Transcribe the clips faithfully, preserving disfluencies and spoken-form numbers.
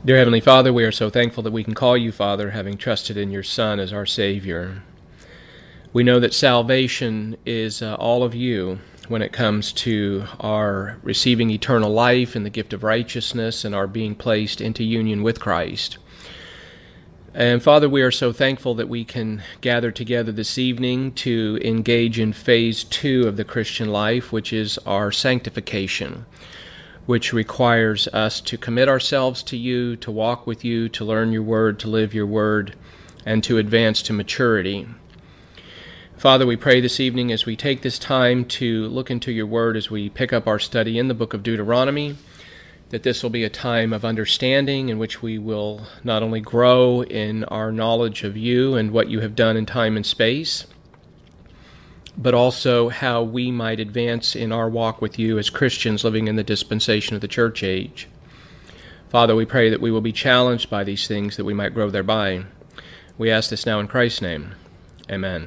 Dear Heavenly Father, we are so thankful that we can call you Father, having trusted in your Son as our Savior. We know that salvation is uh, all of you when it comes to our receiving eternal life and the gift of righteousness and our being placed into union with Christ. And Father, we are so thankful that we can gather together this evening to engage in phase two of the Christian life, which is our sanctification, which requires us to commit ourselves to you, to walk with you, to learn your word, to live your word, and to advance to maturity. Father, we pray this evening as we take this time to look into your word, as we pick up our study in the book of Deuteronomy, that this will be a time of understanding in which we will not only grow in our knowledge of you and what you have done in time and space, but also how we might advance in our walk with you as Christians living in the dispensation of the church age. Father, we pray that we will be challenged by these things, that we might grow thereby. We ask this now in Christ's name. Amen.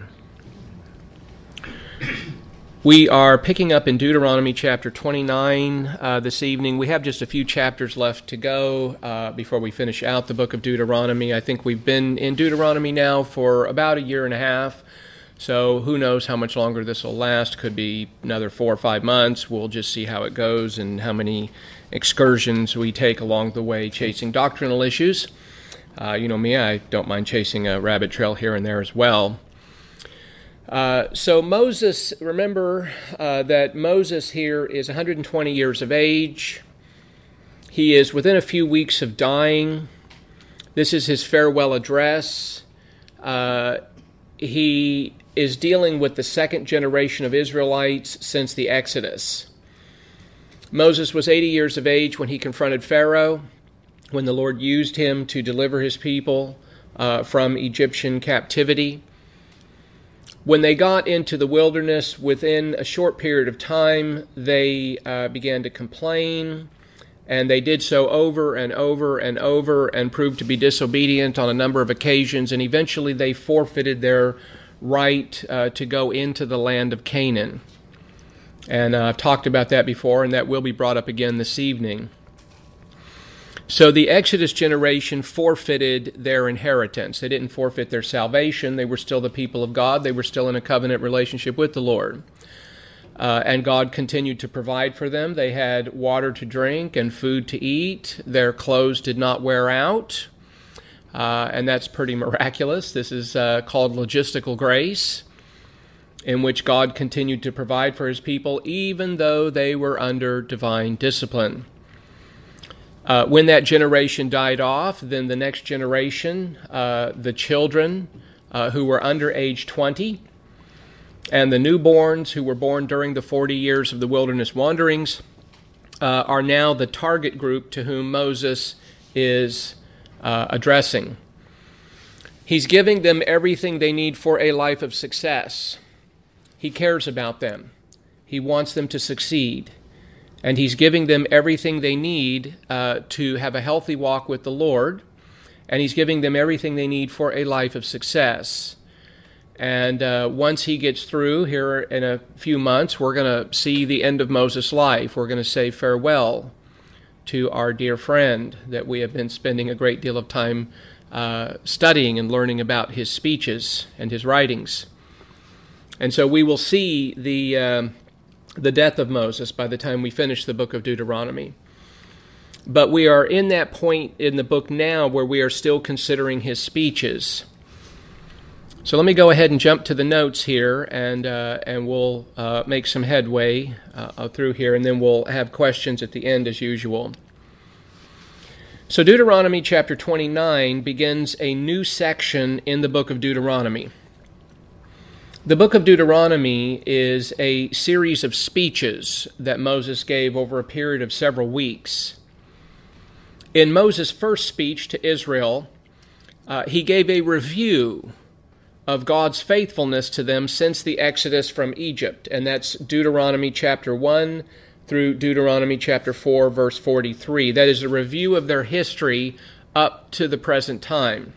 We are picking up in Deuteronomy chapter twenty-nine uh, this evening. We have just a few chapters left to go uh, before we finish out the book of Deuteronomy. I think we've been in Deuteronomy now for about a year and a half. So who knows how much longer this will last. Could be another four or five months. We'll just see how it goes and how many excursions we take along the way chasing doctrinal issues. Uh, you know me, I don't mind chasing a rabbit trail here and there as well. Uh, so Moses, remember uh, that Moses here is one hundred twenty years of age. He is within a few weeks of dying. This is his farewell address. Uh, he is dealing with the second generation of Israelites since the Exodus. Moses was eighty years of age when he confronted Pharaoh, when the Lord used him to deliver his people uh, from Egyptian captivity. When they got into the wilderness, within a short period of time, they uh, began to complain, and they did so over and over and over and proved to be disobedient on a number of occasions, and eventually they forfeited their right uh, to go into the land of Canaan. And uh, I've talked about that before, and that will be brought up again this evening. So the Exodus generation forfeited their inheritance. They didn't forfeit their salvation. They were still the people of God. They were still in a covenant relationship with the Lord. Uh, and God continued to provide for them. They had water to drink and food to eat. Their clothes did not wear out. Uh, and that's pretty miraculous. This is uh, called logistical grace, in which God continued to provide for his people, even though they were under divine discipline. Uh, when that generation died off, then the next generation, uh, the children uh, who were under age twenty, and the newborns who were born during the forty years of the wilderness wanderings, uh, are now the target group to whom Moses is uh, addressing. He's giving them everything they need for a life of success. He cares about them. He wants them to succeed. And he's giving them everything they need uh, to have a healthy walk with the Lord. And he's giving them everything they need for a life of success. And uh, once he gets through here in a few months, we're going to see the end of Moses' life. We're going to say farewell to our dear friend that we have been spending a great deal of time uh, studying and learning about his speeches and his writings. And so we will see the uh, the death of Moses by the time we finish the book of Deuteronomy. But we are in that point in the book now where we are still considering his speeches. So let me go ahead and jump to the notes here, and uh, and we'll uh, make some headway uh, through here, and then we'll have questions at the end as usual. So Deuteronomy chapter twenty-nine begins a new section in the book of Deuteronomy. The book of Deuteronomy is a series of speeches that Moses gave over a period of several weeks. In Moses' first speech to Israel, uh, he gave a review of God's faithfulness to them since the Exodus from Egypt, and that's Deuteronomy chapter one through Deuteronomy chapter four, verse forty-three. That is a review of their history up to the present time.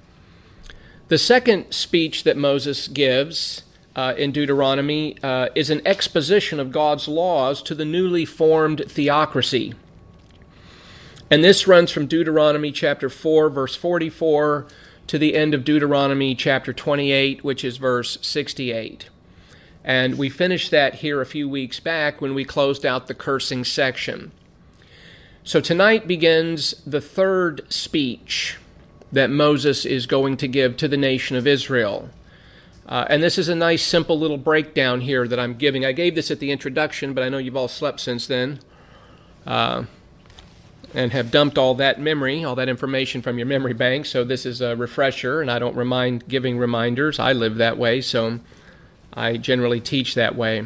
The second speech that Moses gives uh, in Deuteronomy uh, is an exposition of God's laws to the newly formed theocracy. And this runs from Deuteronomy chapter four, verse forty-four, to the end of Deuteronomy chapter twenty-eight, which is verse sixty-eight. And we finished that here a few weeks back when we closed out the cursing section. So tonight begins the third speech that Moses is going to give to the nation of Israel. Uh, and this is a nice, simple little breakdown here that I'm giving. I gave this at the introduction, but I know you've all slept since then. Uh, and have dumped all that memory, all that information from your memory bank. So this is a refresher, and I don't remind giving reminders. I live that way, so I generally teach that way.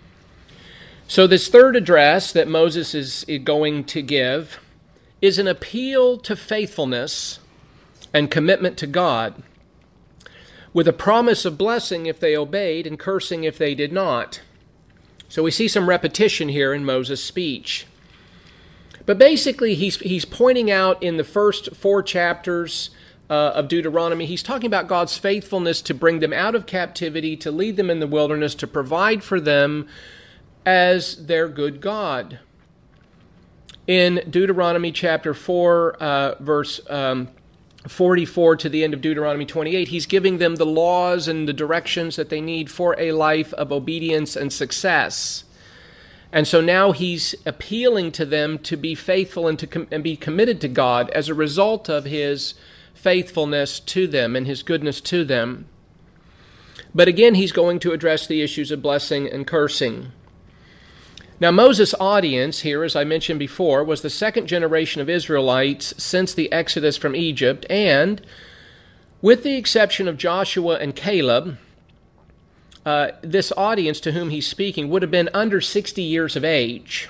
So this third address that Moses is going to give is an appeal to faithfulness and commitment to God, with a promise of blessing if they obeyed and cursing if they did not. So we see some repetition here in Moses' speech. But basically, he's he's pointing out in the first four chapters uh, of Deuteronomy, he's talking about God's faithfulness to bring them out of captivity, to lead them in the wilderness, to provide for them as their good God. In Deuteronomy chapter four, uh, verse um, forty-four to the end of Deuteronomy twenty-eight, he's giving them the laws and the directions that they need for a life of obedience and success. And so now he's appealing to them to be faithful and to com- and be committed to God as a result of his faithfulness to them and his goodness to them. But again, he's going to address the issues of blessing and cursing. Now, Moses' audience here, as I mentioned before, was the second generation of Israelites since the Exodus from Egypt, and with the exception of Joshua and Caleb, Uh, this audience to whom he's speaking would have been under sixty years of age.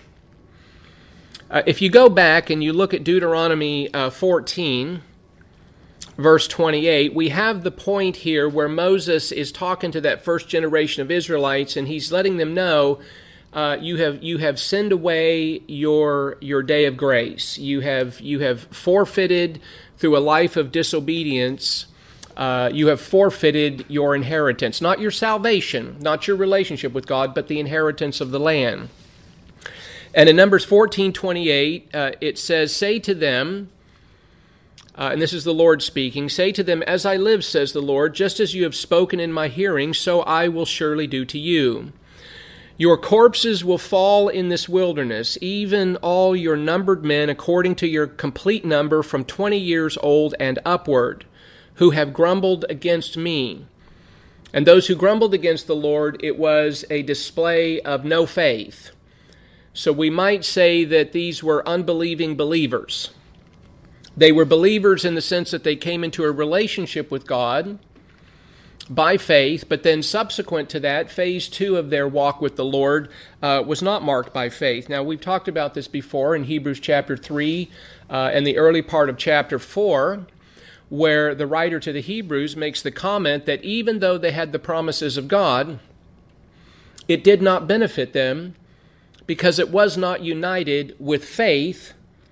Uh, if you go back and you look at Deuteronomy uh, fourteen, verse twenty-eight, we have the point here where Moses is talking to that first generation of Israelites, and he's letting them know, uh, you have you have sinned away your your day of grace. You have you have forfeited through a life of disobedience. Uh, you have forfeited your inheritance, not your salvation, not your relationship with God, but the inheritance of the land. And in Numbers fourteen twenty-eight, uh, it says, "Say to them," uh, and this is the Lord speaking, "Say to them, as I live, says the Lord, just as you have spoken in my hearing, so I will surely do to you. Your corpses will fall in this wilderness, even all your numbered men, according to your complete number, from twenty years old and upward, who have grumbled against me." And those who grumbled against the Lord, it was a display of no faith. So we might say that these were unbelieving believers. They were believers in the sense that they came into a relationship with God by faith, but then subsequent to that, phase two of their walk with the Lord uh, was not marked by faith. Now, we've talked about this before in Hebrews chapter three uh, and the early part of chapter four, where the writer to the Hebrews makes the comment that even though they had the promises of God, it did not benefit them because it was not united with faith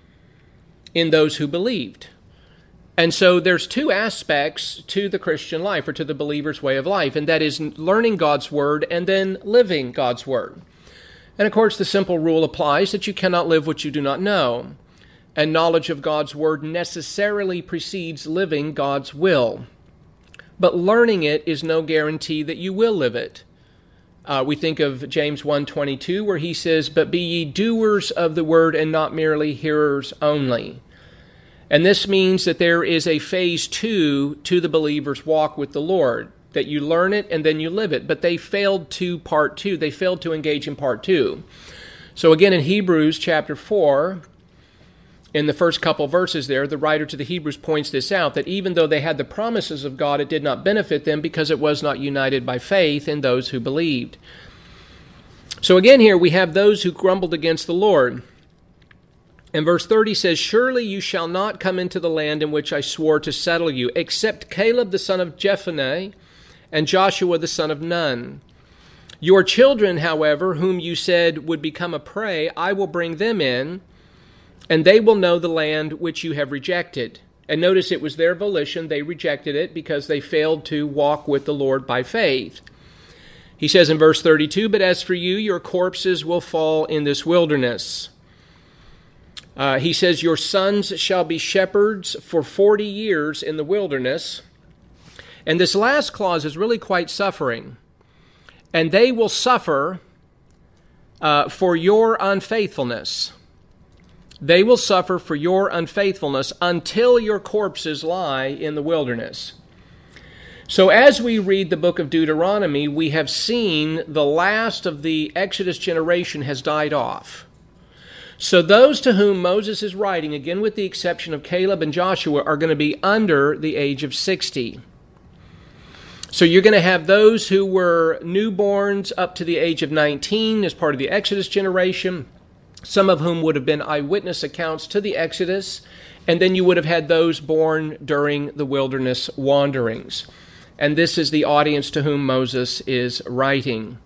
in those who believed. And so there's two aspects to the Christian life, or to the believer's way of life, and that is learning God's Word and then living God's Word. And of course, the simple rule applies that you cannot live what you do not know. And knowledge of God's Word necessarily precedes living God's will. But learning it is no guarantee that you will live it. Uh, we think of James one twenty-two, where he says, "But be ye doers of the word, and not merely hearers only." And this means that there is a phase two to the believer's walk with the Lord, that you learn it and then you live it. But they failed to part two. They failed to engage in part two. So again, in Hebrews chapter four, in the first couple verses there, the writer to the Hebrews points this out, that even though they had the promises of God, it did not benefit them because it was not united by faith in those who believed. So again here we have those who grumbled against the Lord. And verse thirty says, "Surely you shall not come into the land in which I swore to settle you, except Caleb the son of Jephunneh and Joshua the son of Nun. Your children, however, whom you said would become a prey, I will bring them in, and they will know the land which you have rejected." And notice it was their volition. They rejected it because they failed to walk with the Lord by faith. He says in verse thirty-two, "But as for you, your corpses will fall in this wilderness." Uh, he says, your sons shall be shepherds for forty years in the wilderness. And this last clause is really quite suffering. And they will suffer uh, for your unfaithfulness. They will suffer for your unfaithfulness until your corpses lie in the wilderness. So as we read the book of Deuteronomy, we have seen the last of the Exodus generation has died off. So those to whom Moses is writing, again with the exception of Caleb and Joshua, are going to be under the age of sixty. So you're going to have those who were newborns up to the age of nineteen as part of the Exodus generation, some of whom would have been eyewitness accounts to the Exodus, and then you would have had those born during the wilderness wanderings. And this is the audience to whom Moses is writing.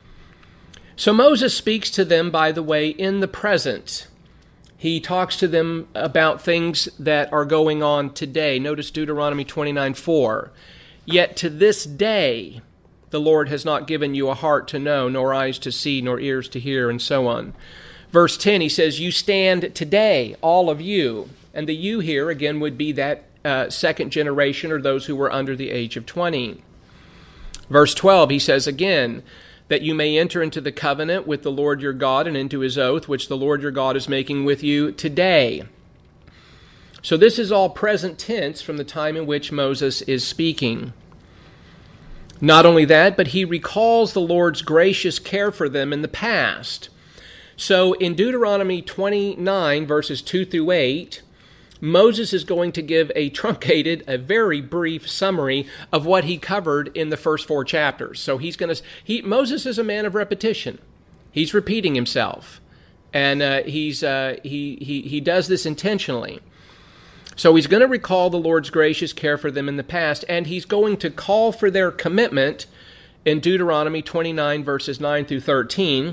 So Moses speaks to them, by the way, in the present. He talks to them about things that are going on today. Notice Deuteronomy twenty-nine four. Yet to this day the Lord has not given you a heart to know, nor eyes to see, nor ears to hear, and so on. Verse ten, he says, you stand today, all of you. And the you here, again, would be that uh, second generation, or those who were under the age of twenty. Verse twelve, he says again, that you may enter into the covenant with the Lord your God and into his oath, which the Lord your God is making with you today. So this is all present tense from the time in which Moses is speaking. Not only that, but he recalls the Lord's gracious care for them in the past. So in Deuteronomy twenty-nine, verses two through eight, Moses is going to give a truncated, a very brief summary of what he covered in the first four chapters. So he's going to, he, Moses is a man of repetition. He's repeating himself. And uh, he's uh, he, he, he does this intentionally. So he's going to recall the Lord's gracious care for them in the past, and he's going to call for their commitment in Deuteronomy twenty-nine, verses nine through thirteen,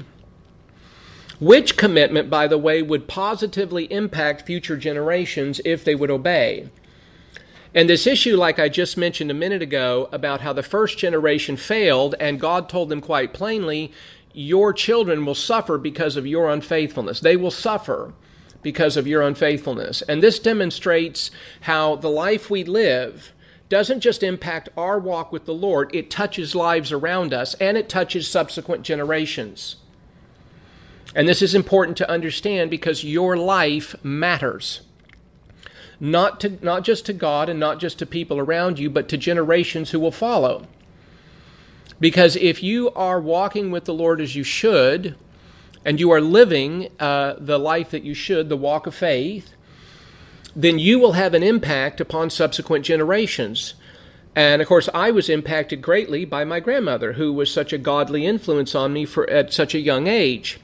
which commitment, by the way, would positively impact future generations if they would obey. And this issue, like I just mentioned a minute ago, about how the first generation failed, and God told them quite plainly, your children will suffer because of your unfaithfulness. They will suffer because of your unfaithfulness. And this demonstrates how the life we live doesn't just impact our walk with the Lord, it touches lives around us, and it touches subsequent generations. And this is important to understand because your life matters. Not to, not just to God and not just to people around you, but to generations who will follow. Because if you are walking with the Lord as you should, and you are living uh, the life that you should, the walk of faith, then you will have an impact upon subsequent generations. And of course, I was impacted greatly by my grandmother, who was such a godly influence on me for, at such a young age.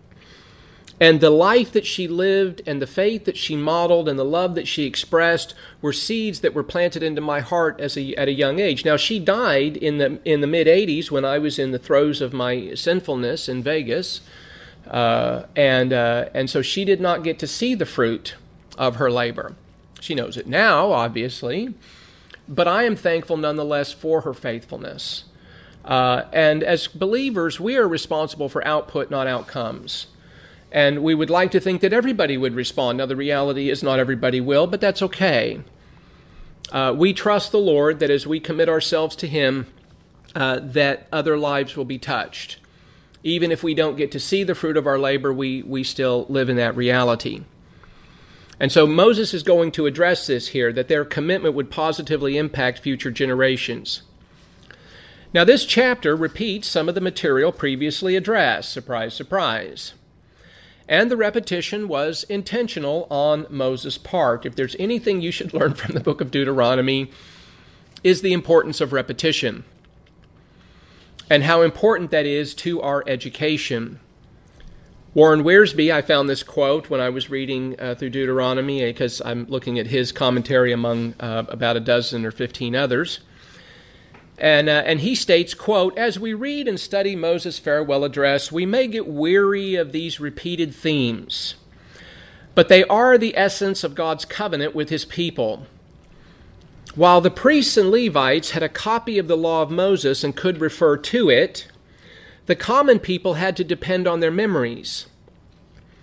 And the life that she lived and the faith that she modeled and the love that she expressed were seeds that were planted into my heart as a, at a young age. Now, she died in the in the mid-eighties when I was in the throes of my sinfulness in Vegas. Uh, and uh, and so she did not get to see the fruit of her labor. She knows it now, obviously. But I am thankful nonetheless for her faithfulness. Uh, and as believers, we are responsible for output, not outcomes. And we would like to think that everybody would respond. Now, the reality is not everybody will, but that's okay. Uh, we trust the Lord that as we commit ourselves to Him, uh, that other lives will be touched. Even if we don't get to see the fruit of our labor, we, we still live in that reality. And so Moses is going to address this here, that their commitment would positively impact future generations. Now, this chapter repeats some of the material previously addressed. Surprise, surprise. And the repetition was intentional on Moses' part. If there's anything you should learn from the book of Deuteronomy, is the importance of repetition and how important that is to our education. Warren Wiersbe, I found this quote when I was reading uh, through Deuteronomy, because I'm looking at his commentary among uh, about a dozen or fifteen others. And, uh, and he states, quote, as we read and study Moses' farewell address, we may get weary of these repeated themes, but they are the essence of God's covenant with His people. While the priests and Levites had a copy of the law of Moses and could refer to it, the common people had to depend on their memories.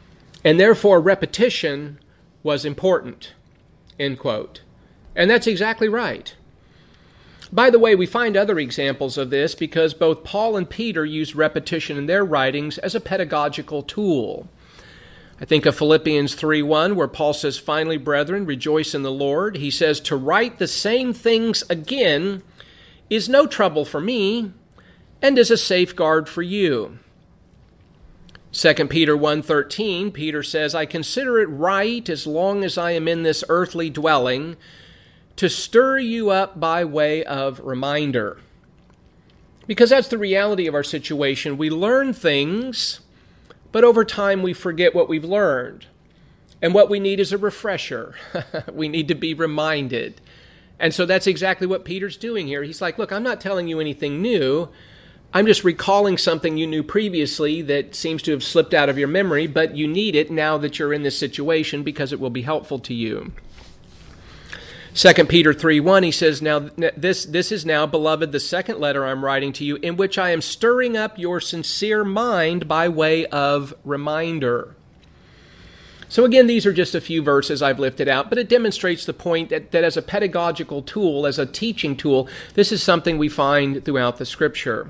and therefore repetition was important, end quote. And that's exactly right. By the way, we find other examples of this because both Paul and Peter used repetition in their writings as a pedagogical tool. I think of Philippians three one, where Paul says, "Finally, brethren, rejoice in the Lord." He says, "To write the same things again is no trouble for me, and is a safeguard for you." Second Peter one thirteen, Peter says, "I consider it right, as long as I am in this earthly dwelling, to stir you up by way of reminder." Because that's the reality of our situation. We learn things, but over time we forget what we've learned. And what we need is a refresher. We need to be reminded. And so that's exactly what Peter's doing here. He's like, look, I'm not telling you anything new. I'm just recalling something you knew previously that seems to have slipped out of your memory, but you need it now that you're in this situation because it will be helpful to you. Second Peter three one, he says, "Now this, this is now, beloved, the second letter I'm writing to you, in which I am stirring up your sincere mind by way of reminder." So again, these are just a few verses I've lifted out, but it demonstrates the point that, that as a pedagogical tool, as a teaching tool, this is something we find throughout the Scripture.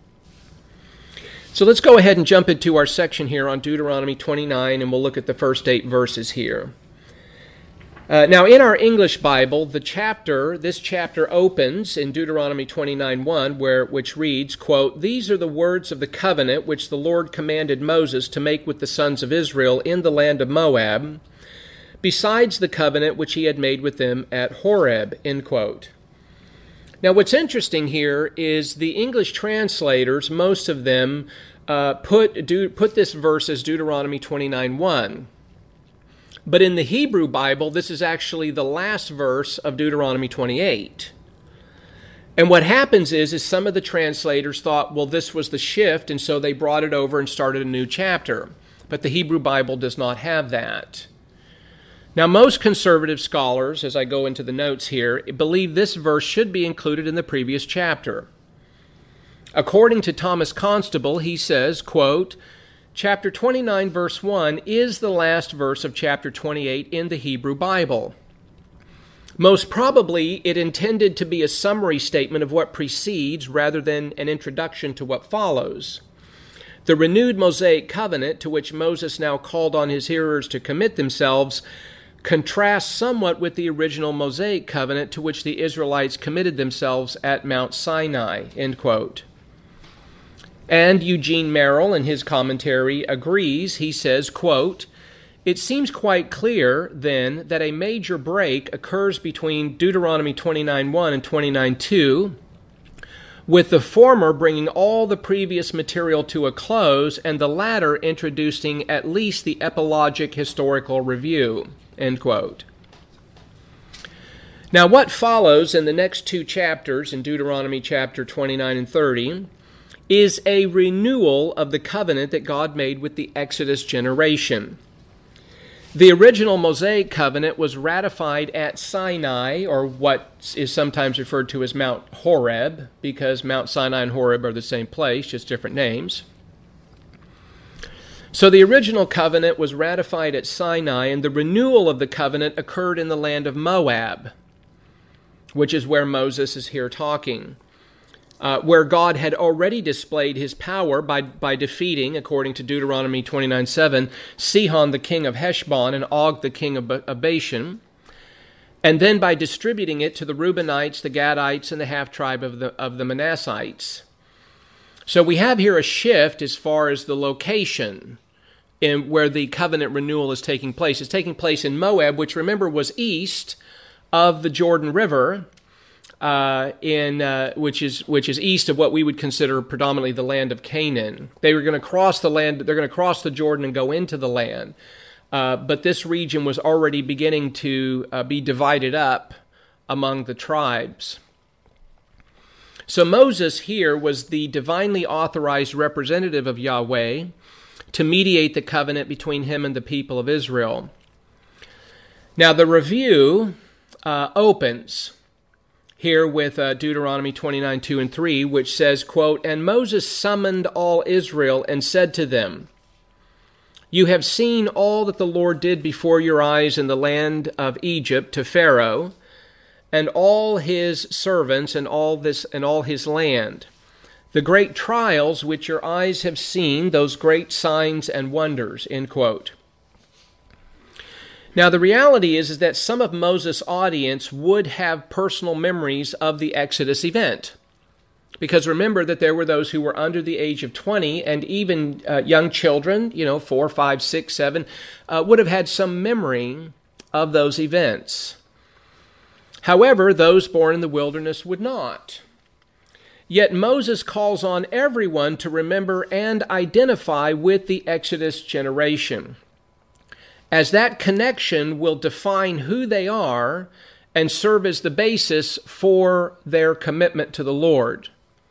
So let's go ahead and jump into our section here on Deuteronomy twenty-nine, and we'll look at the first eight verses here. Uh, now, in our English Bible, the chapter, this chapter opens in Deuteronomy twenty-nine one, where, which reads, quote, "These are the words of the covenant which the Lord commanded Moses to make with the sons of Israel in the land of Moab, besides the covenant which he had made with them at Horeb," end quote. Now, what's interesting here is the English translators, most of them, uh, put, do, put this verse as Deuteronomy twenty-nine one. But in the Hebrew Bible, this is actually the last verse of Deuteronomy twenty-eight. And what happens is, is some of the translators thought, well, this was the shift, and so they brought it over and started a new chapter. But the Hebrew Bible does not have that. Now, most conservative scholars, as I go into the notes here, believe this verse should be included in the previous chapter. According to Thomas Constable, he says, quote, "Chapter twenty-nine, verse one is the last verse of chapter twenty-eight in the Hebrew Bible. Most probably, it intended to be a summary statement of what precedes rather than an introduction to what follows. The renewed Mosaic covenant, to which Moses now called on his hearers to commit themselves, contrasts somewhat with the original Mosaic covenant to which the Israelites committed themselves at Mount Sinai," end quote. And Eugene Merrill, in his commentary, agrees. He says, quote, "It seems quite clear, then, that a major break occurs between Deuteronomy twenty-nine one and twenty-nine two, with the former bringing all the previous material to a close, and the latter introducing at least the epilogic historical review," end quote. Now, what follows in the next two chapters, in Deuteronomy chapter twenty-nine and thirty, is a renewal of the covenant that God made with the Exodus generation. The original Mosaic covenant was ratified at Sinai, or what is sometimes referred to as Mount Horeb, because Mount Sinai and Horeb are the same place, just different names. So the original covenant was ratified at Sinai, and the renewal of the covenant occurred in the land of Moab, which is where Moses is here talking. Uh, where God had already displayed his power by, by defeating, according to Deuteronomy twenty-nine seven, Sihon the king of Heshbon and Og the king of, of Bashan, and then by distributing it to the Reubenites, the Gadites, and the half-tribe of the, of the Manassites. So we have here a shift as far as the location in where the covenant renewal is taking place. It's taking place in Moab, which, remember, was east of the Jordan River, Uh, in uh, which is which is east of what we would consider predominantly the land of Canaan. They were going to cross the land. They're going to cross the Jordan and go into the land. Uh, but this region was already beginning to uh, be divided up among the tribes. So Moses here was the divinely authorized representative of Yahweh to mediate the covenant between him and the people of Israel. Now the review uh, opens here with uh, Deuteronomy twenty-nine two and three, which says, quote, "And Moses summoned all Israel and said to them, You have seen all that the Lord did before your eyes in the land of Egypt to Pharaoh, and all his servants and all this and all his land. The great trials which your eyes have seen, those great signs and wonders." End quote. Now the reality is, is that some of Moses' audience would have personal memories of the Exodus event. Because remember that there were those who were under the age of twenty, and even uh, young children, you know, four, five, six, seven, uh, would have had some memory of those events. However, those born in the wilderness would not. Yet Moses calls on everyone to remember and identify with the Exodus generation, as that connection will define who they are and serve as the basis for their commitment to the Lord.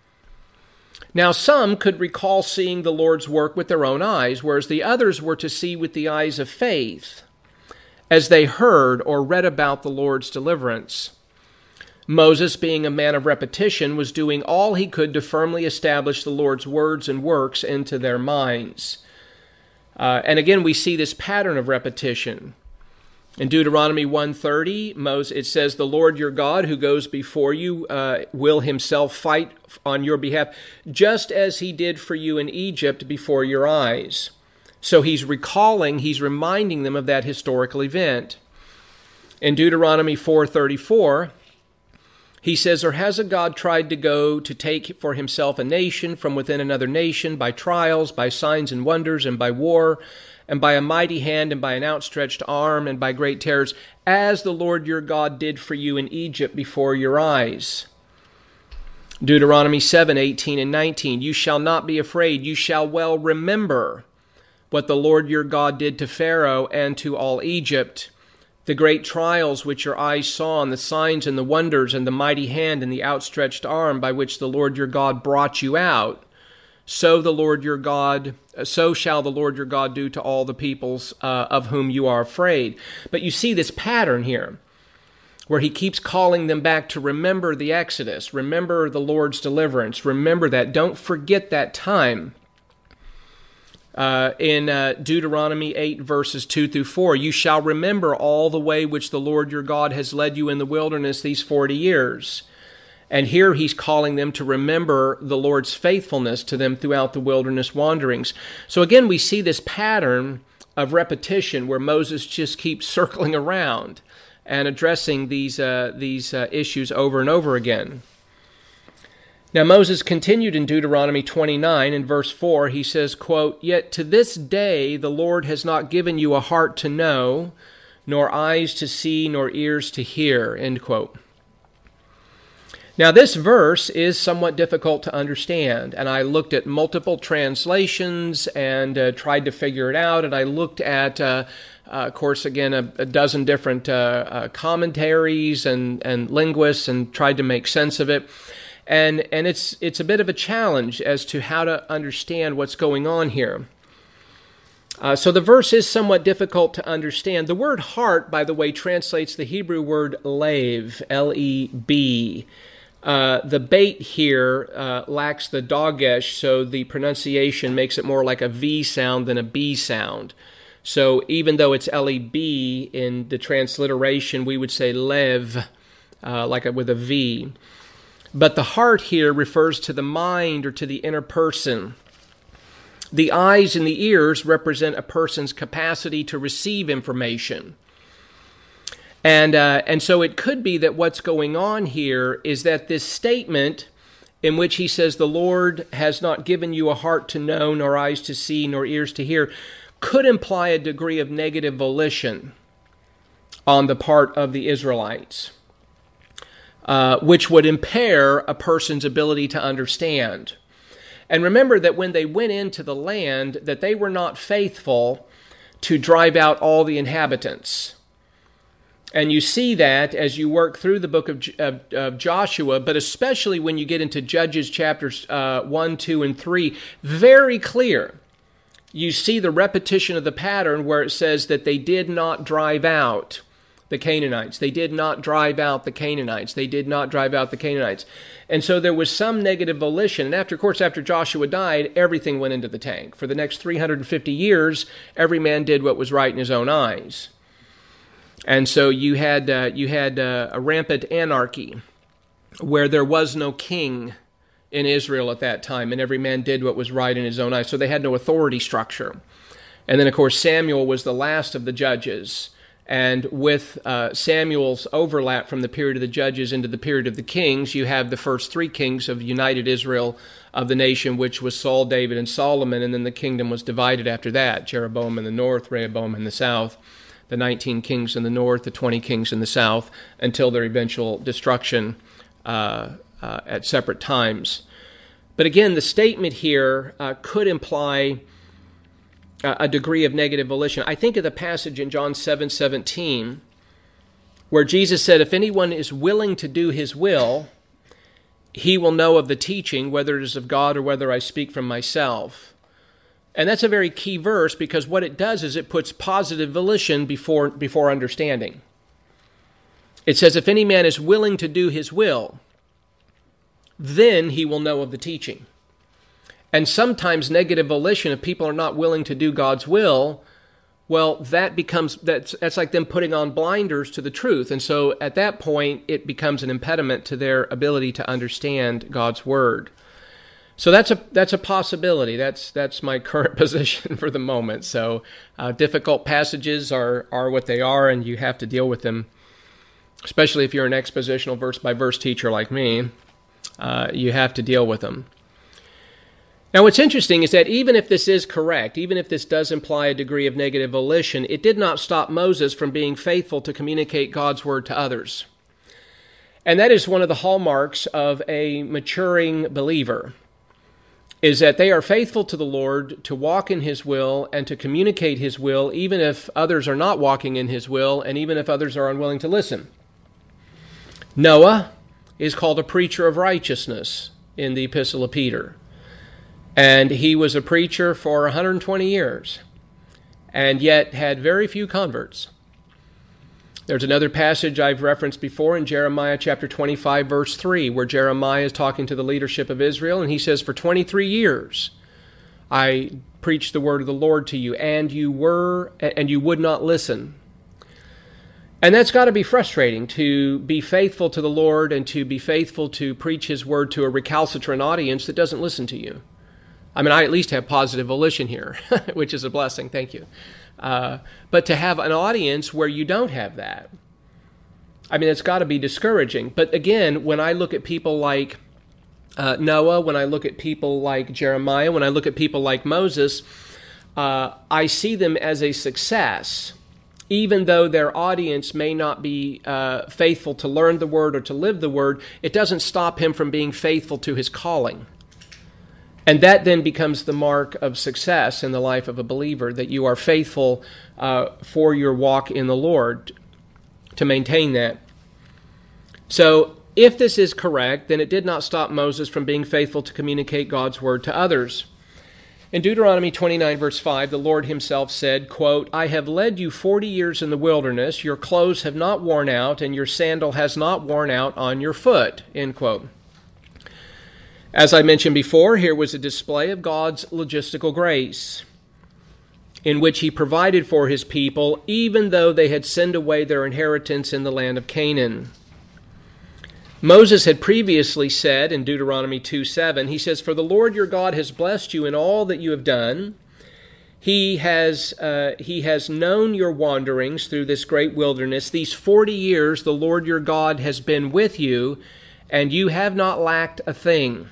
Now, some could recall seeing the Lord's work with their own eyes, whereas the others were to see with the eyes of faith, as they heard or read about the Lord's deliverance. Moses, being a man of repetition, was doing all he could to firmly establish the Lord's words and works into their minds. Uh, and again, we see this pattern of repetition. In Deuteronomy one thirty, Moses, it says, "The Lord your God who goes before you uh, will himself fight on your behalf, just as he did for you in Egypt before your eyes." So he's recalling, he's reminding them of that historical event. In Deuteronomy four thirty-four, he says, "Or has a God tried to go to take for himself a nation from within another nation by trials, by signs and wonders, and by war, and by a mighty hand, and by an outstretched arm, and by great terrors, as the Lord your God did for you in Egypt before your eyes?" Deuteronomy seven eighteen and nineteen, "You shall not be afraid, you shall well remember what the Lord your God did to Pharaoh and to all Egypt, the great trials which your eyes saw, and the signs and the wonders, and the mighty hand and the outstretched arm by which the Lord your God brought you out. So the Lord your God, so shall the Lord your God do to all the peoples uh, of whom you are afraid." But you see this pattern here, where he keeps calling them back to remember the Exodus, remember the Lord's deliverance, remember that, don't forget that time. Uh, in uh, Deuteronomy eight, verses two through four, "You shall remember all the way which the Lord your God has led you in the wilderness these forty years. And here he's calling them to remember the Lord's faithfulness to them throughout the wilderness wanderings. So again, we see this pattern of repetition where Moses just keeps circling around and addressing these, uh, these uh, issues over and over again. Now, Moses continued in Deuteronomy twenty-nine, in verse four, he says, quote, "Yet to this day the Lord has not given you a heart to know, nor eyes to see, nor ears to hear," end quote. Now, this verse is somewhat difficult to understand, and I looked at multiple translations and uh, tried to figure it out, and I looked at, uh, uh, of course, again, a, a dozen different uh, uh, commentaries and, and linguists and tried to make sense of it. And and it's it's a bit of a challenge as to how to understand what's going on here. Uh, so the verse is somewhat difficult to understand. The word heart, by the way, translates the Hebrew word lev, L E B. Uh, the bait here uh, lacks the dagesh, so the pronunciation makes it more like a V sound than a B sound. So even though it's L E B in the transliteration, we would say lev, uh, like a, with a V. But the heart here refers to the mind or to the inner person. The eyes and the ears represent a person's capacity to receive information. And, uh, and so it could be that what's going on here is that this statement in which he says, "The Lord has not given you a heart to know, nor eyes to see, nor ears to hear," could imply a degree of negative volition on the part of the Israelites. Uh, which would impair a person's ability to understand. And remember that when they went into the land, that they were not faithful to drive out all the inhabitants. And you see that as you work through the book of, of, of Joshua, but especially when you get into Judges chapters uh, one, two, and three, very clear. You see the repetition of the pattern where it says that they did not drive out the Canaanites. They did not drive out the Canaanites. They did not drive out the Canaanites. And so there was some negative volition. And after, of course, after Joshua died, everything went into the tank. For the next three hundred fifty years, every man did what was right in his own eyes. And so you had uh, you had uh, a rampant anarchy where there was no king in Israel at that time, and every man did what was right in his own eyes. So they had no authority structure. And then, of course, Samuel was the last of the judges. And with uh, Samuel's overlap from the period of the judges into the period of the kings, you have the first three kings of united Israel of the nation, which was Saul, David, and Solomon, and then the kingdom was divided after that. Jeroboam in the north, Rehoboam in the south, the nineteen kings in the north, the twenty kings in the south, until their eventual destruction uh, uh, at separate times. But again, the statement here uh, could imply a degree of negative volition. I think of the passage in John seven seventeen, where Jesus said, if anyone is willing to do his will, he will know of the teaching, whether it is of God or whether I speak from myself. And that's a very key verse, because what it does is it puts positive volition before, before understanding. It says, if any man is willing to do his will, then he will know of the teaching. And sometimes negative volition, if people are not willing to do God's will, well, that becomes, that's, that's like them putting on blinders to the truth. And so at that point, it becomes an impediment to their ability to understand God's word. So that's a that's a possibility. That's that's my current position for the moment. So uh, difficult passages are, are what they are, and you have to deal with them, especially if you're an expositional verse-by-verse teacher like me. Uh, you have to deal with them. Now, what's interesting is that even if this is correct, even if this does imply a degree of negative volition, it did not stop Moses from being faithful to communicate God's word to others. And that is one of the hallmarks of a maturing believer, is that they are faithful to the Lord to walk in his will and to communicate his will, even if others are not walking in his will and even if others are unwilling to listen. Noah is called a preacher of righteousness in the Epistle of Peter. And he was a preacher for one hundred twenty years, and yet had very few converts. There's another passage I've referenced before in Jeremiah chapter twenty-five, verse three, where Jeremiah is talking to the leadership of Israel, and he says, for twenty-three years I preached the word of the Lord to you, and you were, and you would not listen. And that's got to be frustrating, to be faithful to the Lord and to be faithful to preach his word to a recalcitrant audience that doesn't listen to you. I mean, I at least have positive volition here, which is a blessing. Thank you. Uh, but to have an audience where you don't have that, I mean, it's got to be discouraging. But again, when I look at people like uh, Noah, when I look at people like Jeremiah, when I look at people like Moses, uh, I see them as a success, even though their audience may not be uh, faithful to learn the word or to live the word. It doesn't stop him from being faithful to his calling. And that then becomes the mark of success in the life of a believer, that you are faithful uh, for your walk in the Lord to maintain that. So if this is correct, then it did not stop Moses from being faithful to communicate God's word to others. In Deuteronomy twenty-nine, verse five, the Lord himself said, quote, I have led you forty years in the wilderness, your clothes have not worn out, and your sandal has not worn out on your foot, end quote. As I mentioned before, here was a display of God's logistical grace, in which he provided for his people, even though they had sinned away their inheritance in the land of Canaan. Moses had previously said in Deuteronomy two seven, he says, for the Lord your God has blessed you in all that you have done. He has, uh, he has known your wanderings through this great wilderness. These forty years the Lord your God has been with you, and you have not lacked a thing.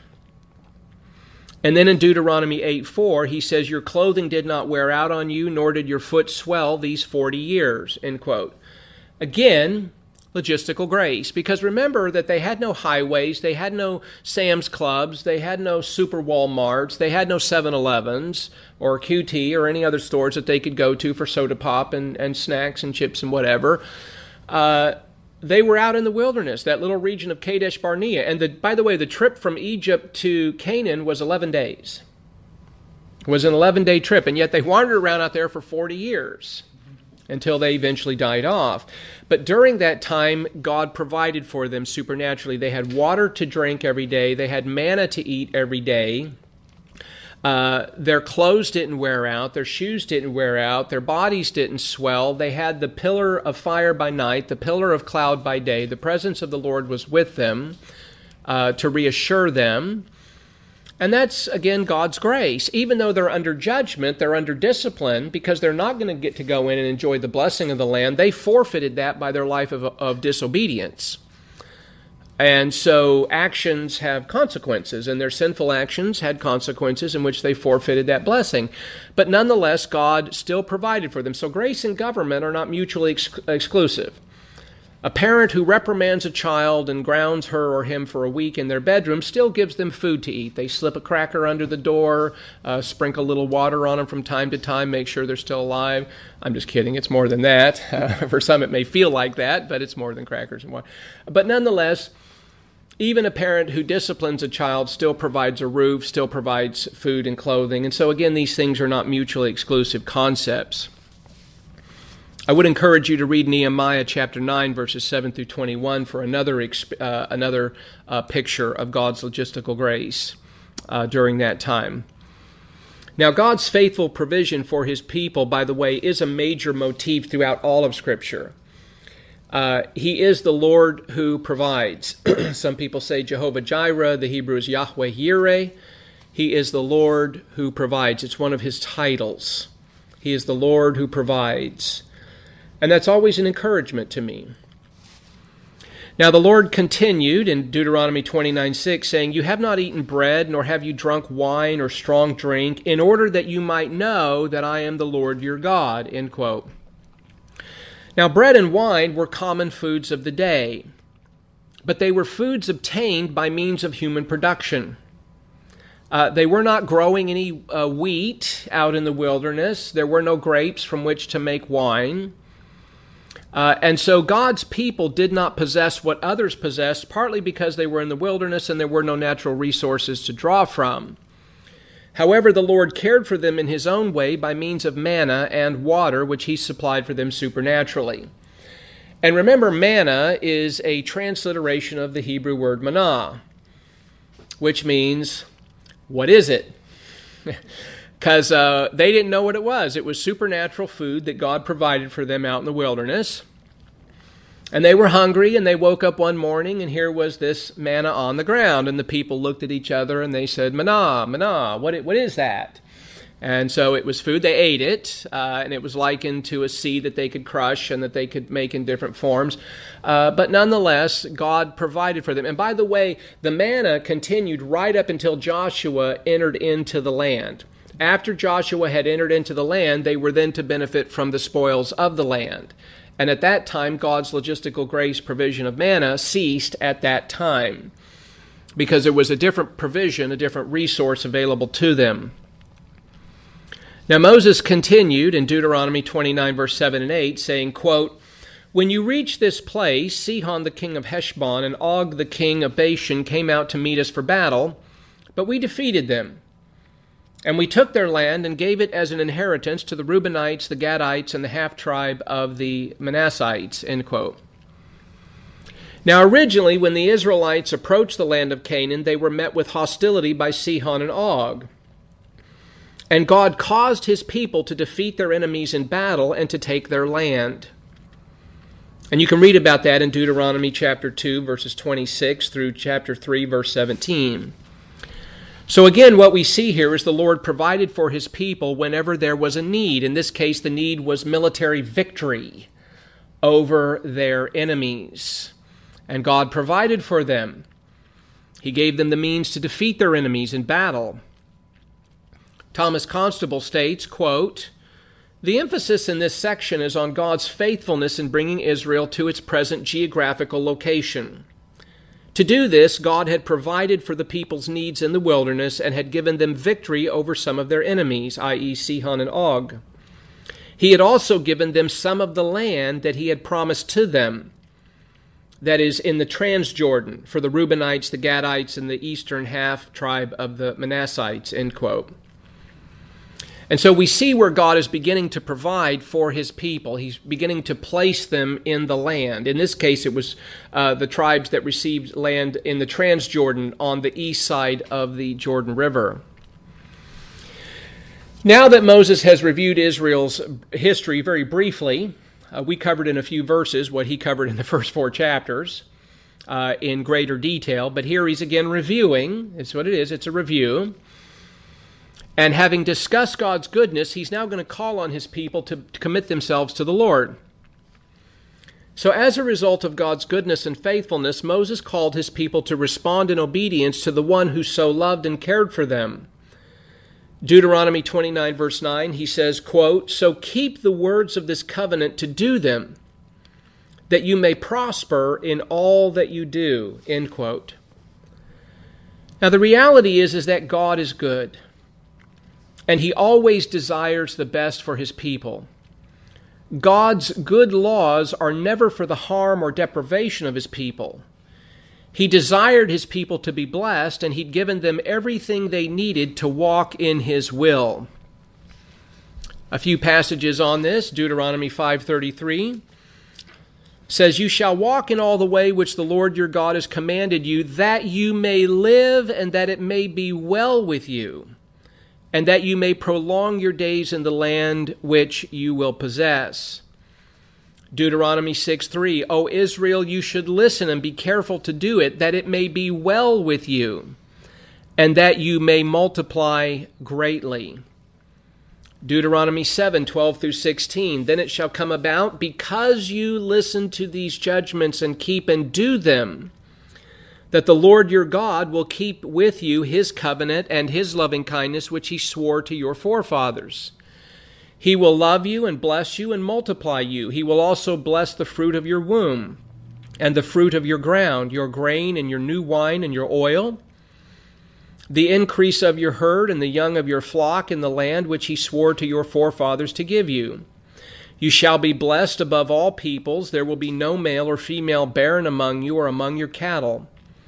And then in Deuteronomy eight four, he says, your clothing did not wear out on you, nor did your foot swell these forty years, end quote. Again, logistical grace, because remember that they had no highways, they had no Sam's Clubs, they had no Super Walmarts, they had no seven elevens or Q T or any other stores that they could go to for soda pop and, and snacks and chips and whatever. Uh, They were out in the wilderness, that little region of Kadesh Barnea. And the, by the way, the trip from Egypt to Canaan was eleven days. It was an eleven-day trip, and yet they wandered around out there for forty years. until they eventually died off. But during that time, God provided for them supernaturally. They had water to drink every day. They had manna to eat every day. Uh, their clothes didn't wear out. Their shoes didn't wear out. Their bodies didn't swell. They had the pillar of fire by night, the pillar of cloud by day. The presence of the Lord was with them uh, to reassure them. And that's, again, God's grace. Even though they're under judgment, they're under discipline, because they're not going to get to go in and enjoy the blessing of the land. They forfeited that by their life of, of disobedience. And so actions have consequences, and their sinful actions had consequences in which they forfeited that blessing. But nonetheless, God still provided for them. So grace and government are not mutually ex- exclusive. A parent who reprimands a child and grounds her or him for a week in their bedroom still gives them food to eat. They slip a cracker under the door, uh, sprinkle a little water on them from time to time, make sure they're still alive. I'm just kidding. It's more than that. Uh, for some, it may feel like that, but it's more than crackers and water. But nonetheless, even a parent who disciplines a child still provides a roof, still provides food and clothing. And so, again, these things are not mutually exclusive concepts. I would encourage you to read Nehemiah chapter nine, verses seven through twenty-one for another uh, another uh, picture of God's logistical grace uh, during that time. Now, God's faithful provision for his people, by the way, is a major motif throughout all of Scripture. Uh, he is the Lord who provides. Some people say Jehovah Jireh. The Hebrew is Yahweh Yireh. He is the Lord who provides. It's one of his titles. He is the Lord who provides. And that's always an encouragement to me. Now the Lord continued in Deuteronomy twenty-nine six, saying, "You have not eaten bread, nor have you drunk wine or strong drink, in order that you might know that I am the Lord your God." End quote. Now bread and wine were common foods of the day, but they were foods obtained by means of human production. Uh, they were not growing any uh, wheat out in the wilderness. There were no grapes from which to make wine. Uh, and so God's people did not possess what others possessed, partly because they were in the wilderness and there were no natural resources to draw from. However, the Lord cared for them in his own way by means of manna and water, which he supplied for them supernaturally. And remember, manna is a transliteration of the Hebrew word manna, which means, what is it? Because uh, they didn't know what it was. It was supernatural food that God provided for them out in the wilderness. And they were hungry, and they woke up one morning, and here was this manna on the ground. And the people looked at each other, and they said, "Manna, manna, what, what is that?" And so it was food. They ate it, uh, and it was likened to a seed that they could crush and that they could make in different forms. Uh, but nonetheless, God provided for them. And by the way, the manna continued right up until Joshua entered into the land. After Joshua had entered into the land, they were then to benefit from the spoils of the land. And at that time, God's logistical grace provision of manna ceased at that time, because there was a different provision, a different resource available to them. Now Moses continued in Deuteronomy twenty-nine, verse seven and eight, saying, quote, "When you reach this place, Sihon the king of Heshbon and Og the king of Bashan came out to meet us for battle, but we defeated them. And we took their land and gave it as an inheritance to the Reubenites, the Gadites, and the half-tribe of the Manassites," end quote. Now originally, when the Israelites approached the land of Canaan, they were met with hostility by Sihon and Og. And God caused his people to defeat their enemies in battle and to take their land. And you can read about that in Deuteronomy chapter two, verses twenty-six through chapter three, verse seventeen. So again, what we see here is the Lord provided for his people whenever there was a need. In this case, the need was military victory over their enemies. And God provided for them. He gave them the means to defeat their enemies in battle. Thomas Constable states, quote, "The emphasis in this section is on God's faithfulness in bringing Israel to its present geographical location. To do this, God had provided for the people's needs in the wilderness and had given them victory over some of their enemies, that is. Sihon and Og. He had also given them some of the land that he had promised to them, that is, in the Transjordan, for the Reubenites, the Gadites, and the eastern half tribe of the Manassites," end quote. And so we see where God is beginning to provide for his people. He's beginning to place them in the land. In this case, it was uh, the tribes that received land in the Transjordan on the east side of the Jordan River. Now that Moses has reviewed Israel's history very briefly, uh, we covered in a few verses what he covered in the first four chapters uh, in greater detail, but here he's again reviewing. It's what it is. It's a review. And having discussed God's goodness, he's now going to call on his people to, to commit themselves to the Lord. So as a result of God's goodness and faithfulness, Moses called his people to respond in obedience to the one who so loved and cared for them. Deuteronomy twenty-nine, verse nine, he says, quote, "So keep the words of this covenant to do them, that you may prosper in all that you do," end quote. Now the reality is, is that God is good. And he always desires the best for his people. God's good laws are never for the harm or deprivation of his people. He desired his people to be blessed, and he'd given them everything they needed to walk in his will. A few passages on this. Deuteronomy five thirty-three says, "You shall walk in all the way which the Lord your God has commanded you, that you may live and that it may be well with you, and that you may prolong your days in the land which you will possess." Deuteronomy six three, "O Israel, you should listen and be careful to do it, that it may be well with you, and that you may multiply greatly." Deuteronomy seven twelve through sixteen, "Then it shall come about, because you listen to these judgments and keep and do them, that the Lord your God will keep with you his covenant and his loving kindness, which he swore to your forefathers. He will love you and bless you and multiply you. He will also bless the fruit of your womb and the fruit of your ground, your grain and your new wine and your oil, the increase of your herd and the young of your flock in the land which he swore to your forefathers to give you. You shall be blessed above all peoples. There will be no male or female barren among you or among your cattle.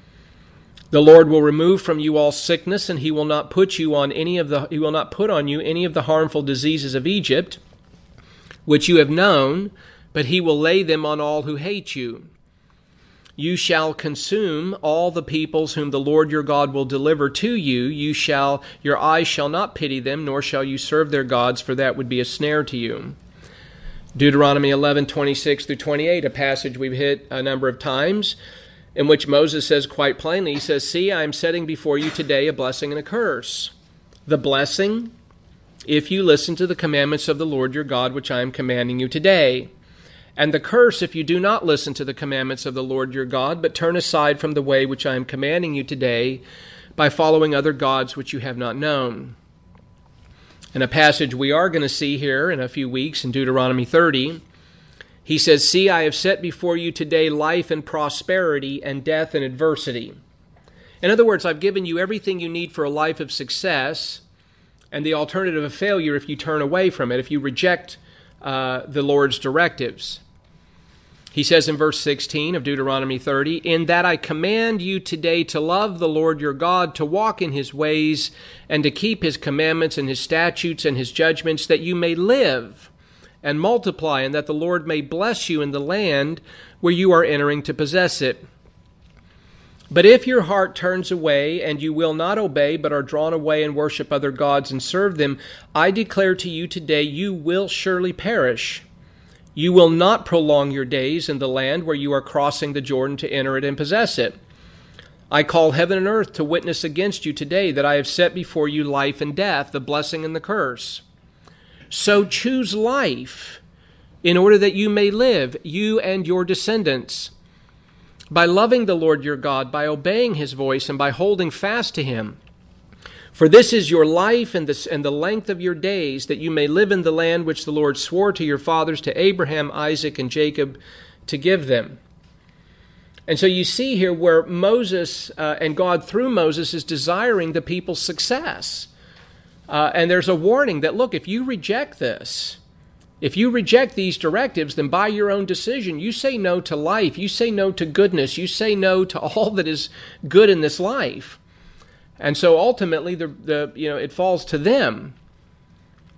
The Lord will remove from you all sickness, and he will not put you on any of the he will not put on you any of the harmful diseases of Egypt, which you have known, but he will lay them on all who hate you. You shall consume all the peoples whom the Lord your God will deliver to you. You shall your eyes shall not pity them, nor shall you serve their gods, for that would be a snare to you. Deuteronomy eleven twenty-six through twenty-eight, a passage we've hit a number of times, in which Moses says quite plainly, he says, "See, I am setting before you today a blessing and a curse. The blessing, if you listen to the commandments of the Lord your God, which I am commanding you today. And the curse, if you do not listen to the commandments of the Lord your God, but turn aside from the way which I am commanding you today, by following other gods which you have not known." And a passage we are going to see here in a few weeks in Deuteronomy thirty, he says, "See, I have set before you today life and prosperity and death and adversity." In other words, I've given you everything you need for a life of success and the alternative of failure if you turn away from it, if you reject uh, the Lord's directives. He says in verse sixteen of Deuteronomy thirty, "In that I command you today to love the Lord your God, to walk in his ways, and to keep his commandments and his statutes and his judgments, that you may live and multiply, and that the Lord may bless you in the land where you are entering to possess it. But if your heart turns away, and you will not obey, but are drawn away and worship other gods and serve them, I declare to you today, you will surely perish. You will not prolong your days in the land where you are crossing the Jordan to enter it and possess it. I call heaven and earth to witness against you today that I have set before you life and death, the blessing and the curse. So choose life in order that you may live, you and your descendants, by loving the Lord your God, by obeying his voice, and by holding fast to him. For this is your life and, this, and the length of your days, that you may live in the land which the Lord swore to your fathers, to Abraham, Isaac, and Jacob, to give them." And so you see here where Moses uh, and God through Moses is desiring the people's success. Uh, and there's a warning that, look, if you reject this, if you reject these directives, then by your own decision, you say no to life, you say no to goodness, you say no to all that is good in this life. And so ultimately, the, the you know, it falls to them.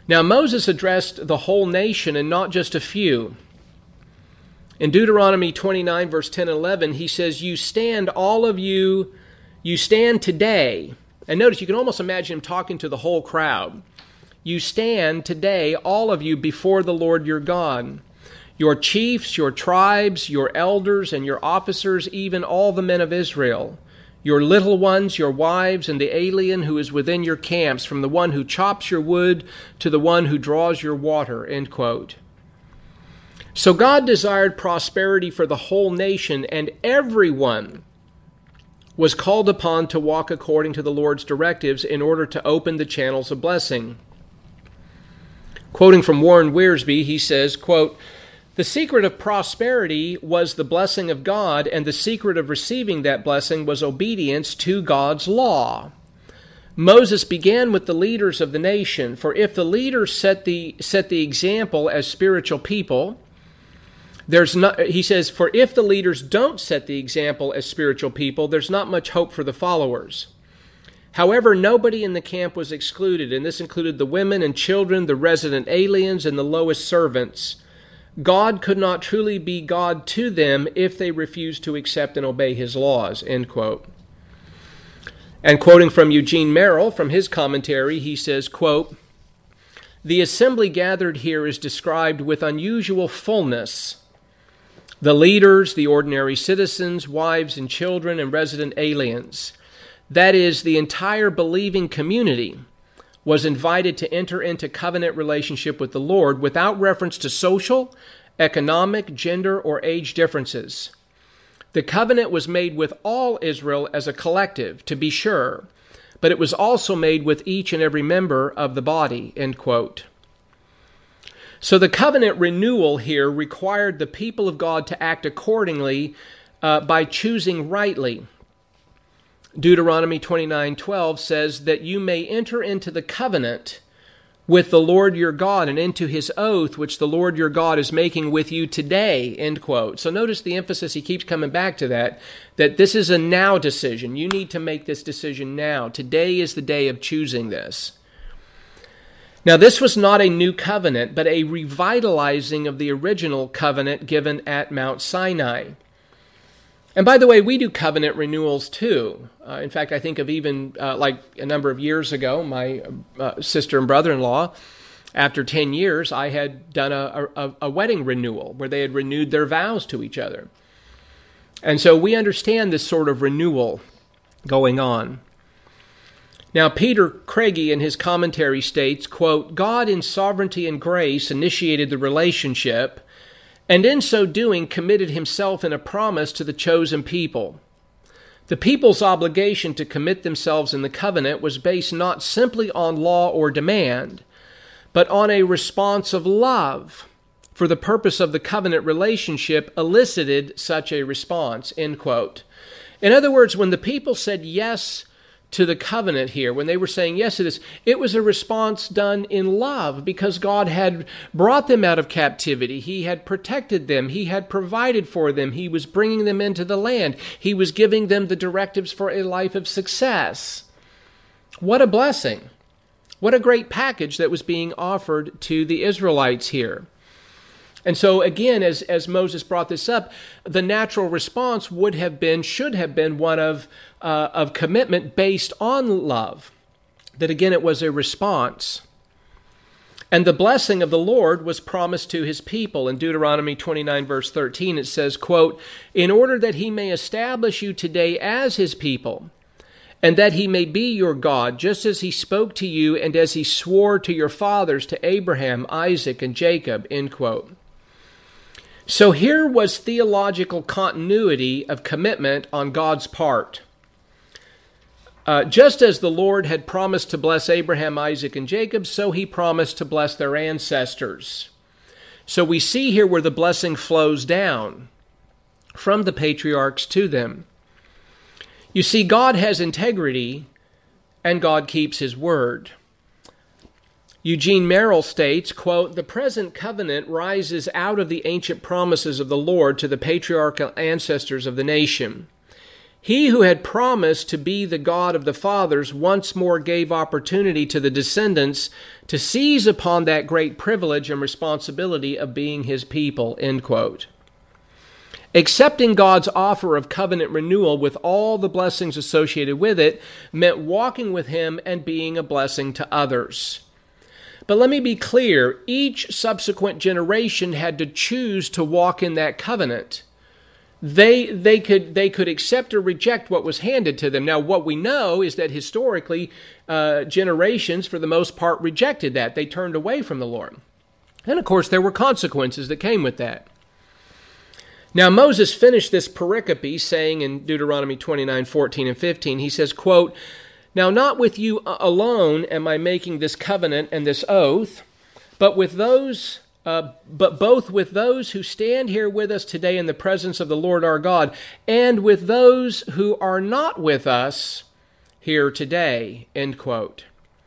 Now, Moses addressed the whole nation and not just a few. In Deuteronomy twenty-nine, verse ten and eleven, he says, "You stand, all of you, you stand today." And notice, you can almost imagine him talking to the whole crowd. "You stand today, all of you, before the Lord your God. Your chiefs, your tribes, your elders, and your officers, even all the men of Israel. Your little ones, your wives, and the alien who is within your camps, from the one who chops your wood to the one who draws your water." End quote. So God desired prosperity for the whole nation, and everyone was called upon to walk according to the Lord's directives in order to open the channels of blessing. Quoting from Warren Wiersbe, he says, quote, "The secret of prosperity was the blessing of God, and the secret of receiving that blessing was obedience to God's law. Moses began with the leaders of the nation, for if the leaders set the set the example as spiritual people, there's not, he says, for if the leaders don't set the example as spiritual people, there's not much hope for the followers. However, nobody in the camp was excluded, and this included the women and children, the resident aliens, and the lowest servants. God could not truly be God to them if they refused to accept and obey his laws." End quote. And quoting from Eugene Merrill, from his commentary, he says, quote, "The assembly gathered here is described with unusual fullness. The leaders, the ordinary citizens, wives and children, and resident aliens, that is, the entire believing community, was invited to enter into covenant relationship with the Lord without reference to social, economic, gender, or age differences. The covenant was made with all Israel as a collective, to be sure, but it was also made with each and every member of the body." End quote. So the covenant renewal here required the people of God to act accordingly uh, by choosing rightly. Deuteronomy twenty-nine twelve says that you may enter into the covenant with the Lord your God and into his oath, which the Lord your God is making with you today, end quote. So notice the emphasis, he keeps coming back to that, that this is a now decision. You need to make this decision now. Today is the day of choosing this. Now, this was not a new covenant, but a revitalizing of the original covenant given at Mount Sinai. And by the way, we do covenant renewals too. Uh, in fact, I think of even uh, like a number of years ago, my uh, sister and brother-in-law, after ten years, I had done a, a, a wedding renewal where they had renewed their vows to each other. And so we understand this sort of renewal going on. Now, Peter Craigie in his commentary states, quote, "God in sovereignty and grace initiated the relationship, and in so doing committed himself in a promise to the chosen people. The people's obligation to commit themselves in the covenant was based not simply on law or demand, but on a response of love, for the purpose of the covenant relationship elicited such a response," end quote. In other words, when the people said yes to the covenant here, when they were saying yes to this, it was a response done in love because God had brought them out of captivity. He had protected them. He had provided for them. He was bringing them into the land. He was giving them the directives for a life of success. What a blessing. What a great package that was being offered to the Israelites here. And so again, as, as Moses brought this up, the natural response would have been, should have been one of, uh, of commitment based on love. That again, it was a response. And the blessing of the Lord was promised to his people. In Deuteronomy twenty-nine, verse thirteen, it says, quote, "In order that he may establish you today as his people, and that he may be your God, just as he spoke to you and as he swore to your fathers, to Abraham, Isaac, and Jacob," end quote. So here was theological continuity of commitment on God's part. Uh, just as the Lord had promised to bless Abraham, Isaac, and Jacob, so he promised to bless their ancestors. So we see here where the blessing flows down from the patriarchs to them. You see, God has integrity, and God keeps his word. Eugene Merrill states, quote, "The present covenant rises out of the ancient promises of the Lord to the patriarchal ancestors of the nation. He who had promised to be the God of the fathers once more gave opportunity to the descendants to seize upon that great privilege and responsibility of being his people, end quote. Accepting God's offer of covenant renewal with all the blessings associated with it meant walking with him and being a blessing to others. But let me be clear, each subsequent generation had to choose to walk in that covenant. They, they could, they could accept or reject what was handed to them. Now, what we know is that historically, uh, generations, for the most part, rejected that. They turned away from the Lord. And, of course, there were consequences that came with that. Now, Moses finished this pericope saying in Deuteronomy twenty-nine, fourteen, and fifteen, he says, quote, "Now not with you alone am I making this covenant and this oath, but with those, uh, but both with those who stand here with us today in the presence of the Lord our God, and with those who are not with us here today," end quote.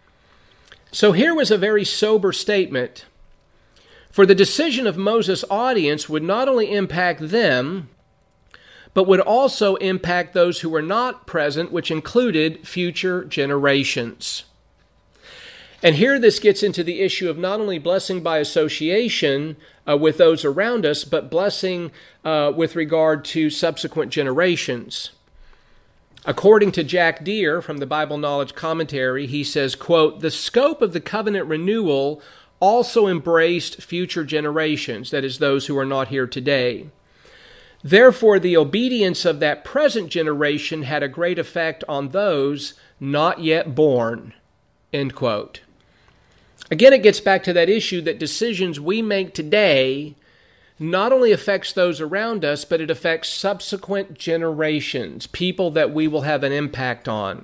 So here was a very sober statement. For the decision of Moses' audience would not only impact them, but would also impact those who were not present, which included future generations. And here this gets into the issue of not only blessing by association uh, with those around us, but blessing uh, with regard to subsequent generations. According to Jack Deere from the Bible Knowledge Commentary, he says, quote, "The scope of the covenant renewal also embraced future generations, that is, those who are not here today. Therefore, the obedience of that present generation had a great effect on those not yet born," end quote. Again, it gets back to that issue that decisions we make today not only affects those around us, but it affects subsequent generations, people that we will have an impact on.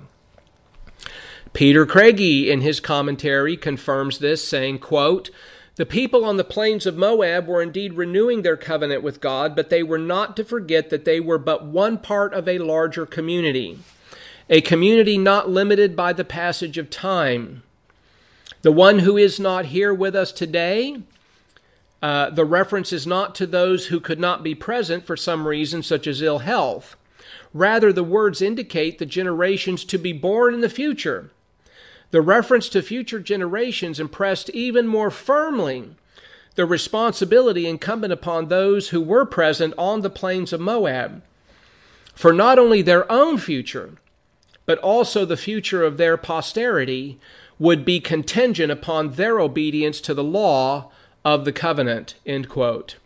Peter Craigie, in his commentary, confirms this, saying, quote, "The people on the plains of Moab were indeed renewing their covenant with God, but they were not to forget that they were but one part of a larger community, a community not limited by the passage of time. The one who is not here with us today, uh, the reference is not to those who could not be present for some reason, such as ill health. Rather, the words indicate the generations to be born in the future. The reference to future generations impressed even more firmly the responsibility incumbent upon those who were present on the plains of Moab, for not only their own future, but also the future of their posterity would be contingent upon their obedience to the law of the covenant," end quote.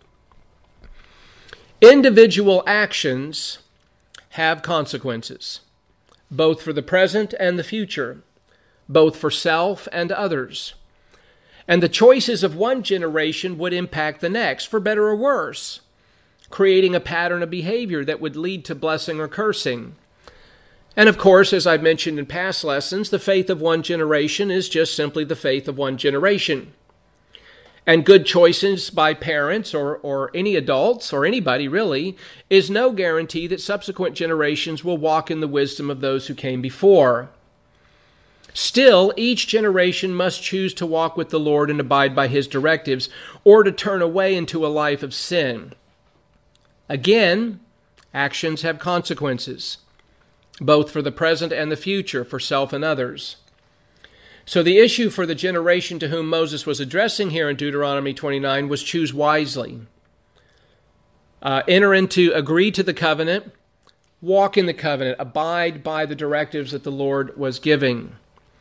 Individual actions have consequences, both for the present and the future, both for self and others. And the choices of one generation would impact the next, for better or worse, creating a pattern of behavior that would lead to blessing or cursing. And of course, as I've mentioned in past lessons, the faith of one generation is just simply the faith of one generation. And good choices by parents or, or any adults or anybody really is no guarantee that subsequent generations will walk in the wisdom of those who came before. Still, each generation must choose to walk with the Lord and abide by his directives, or to turn away into a life of sin. Again, actions have consequences, both for the present and the future, for self and others. So the issue for the generation to whom Moses was addressing here in Deuteronomy twenty-nine was choose wisely. Uh, enter into, agree to the covenant, walk in the covenant, abide by the directives that the Lord was giving.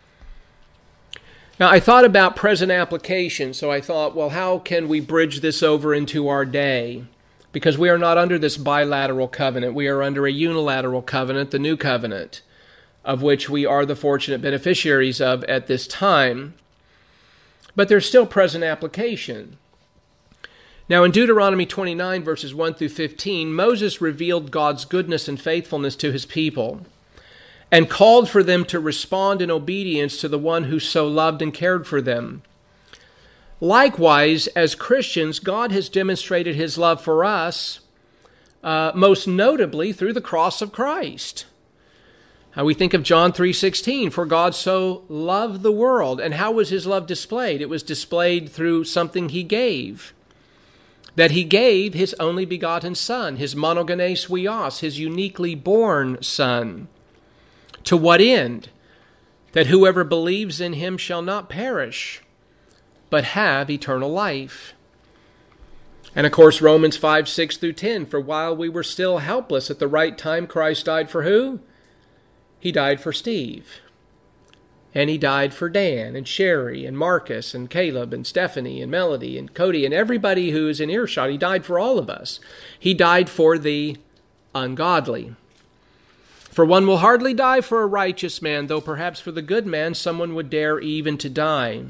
Now, I thought about present application, so I thought, well, how can we bridge this over into our day? Because we are not under this bilateral covenant. We are under a unilateral covenant, the new covenant, of which we are the fortunate beneficiaries of at this time. But there's still present application. Now, in Deuteronomy twenty-nine, verses one through fifteen, Moses revealed God's goodness and faithfulness to his people, and called for them to respond in obedience to the one who so loved and cared for them. Likewise, as Christians, God has demonstrated his love for us, uh, most notably through the cross of Christ. Uh, we think of John three sixteen, "For God so loved the world." And how was his love displayed? It was displayed through something he gave. that he gave his only begotten Son, his monogenes huios, his uniquely born Son. To what end? That whoever believes in him shall not perish, but have eternal life. And of course, Romans five, six through ten, for while we were still helpless, at the right time Christ died for who? He died for Steve. And he died for Dan and Sherry and Marcus and Caleb and Stephanie and Melody and Cody and everybody who is in earshot. He died for all of us. He died for the ungodly. For one will hardly die for a righteous man, though perhaps for the good man someone would dare even to die.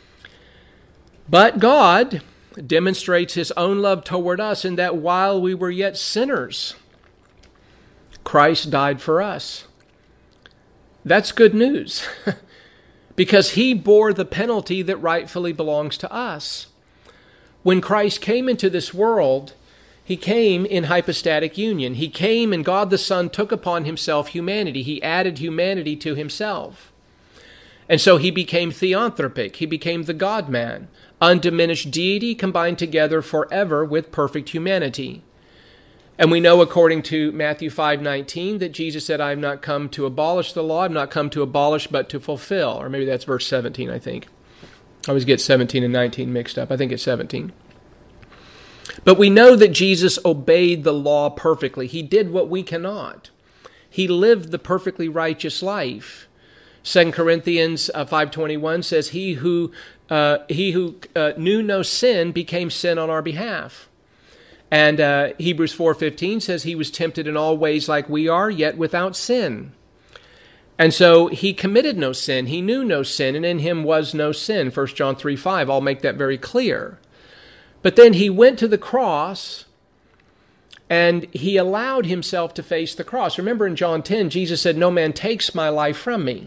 But God demonstrates his own love toward us in that while we were yet sinners, Christ died for us. That's good news. Because he bore the penalty that rightfully belongs to us. When Christ came into this world, he came in hypostatic union. He came and God the Son took upon himself humanity. He added humanity to himself. And so he became theanthropic. He became the God-man. Undiminished deity combined together forever with perfect humanity. And we know according to Matthew five nineteen that Jesus said, I have not come to abolish the law, I have not come to abolish but to fulfill. Or maybe that's verse seventeen, I think. I always get seventeen and nineteen mixed up. I think it's seventeen. But we know that Jesus obeyed the law perfectly. He did what we cannot. He lived the perfectly righteous life. Second Corinthians five twenty-one says, He who, uh, he who uh, knew no sin became sin on our behalf. And uh, Hebrews four fifteen says he was tempted in all ways like we are, yet without sin. And so he committed no sin. He knew no sin, and in him was no sin. First John three five, I'll make that very clear. But then he went to the cross, and he allowed himself to face the cross. Remember in John ten, Jesus said, no man takes my life from me,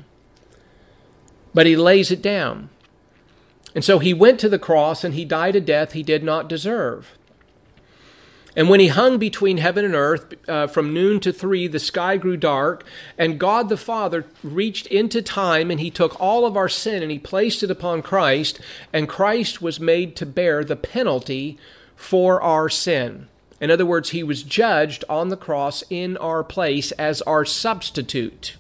but he lays it down. And so he went to the cross, and he died a death he did not deserve. And when he hung between heaven and earth, uh, from noon to three, the sky grew dark, and God the Father reached into time, and he took all of our sin, and he placed it upon Christ, and Christ was made to bear the penalty for our sin. In other words, he was judged on the cross in our place as our substitute.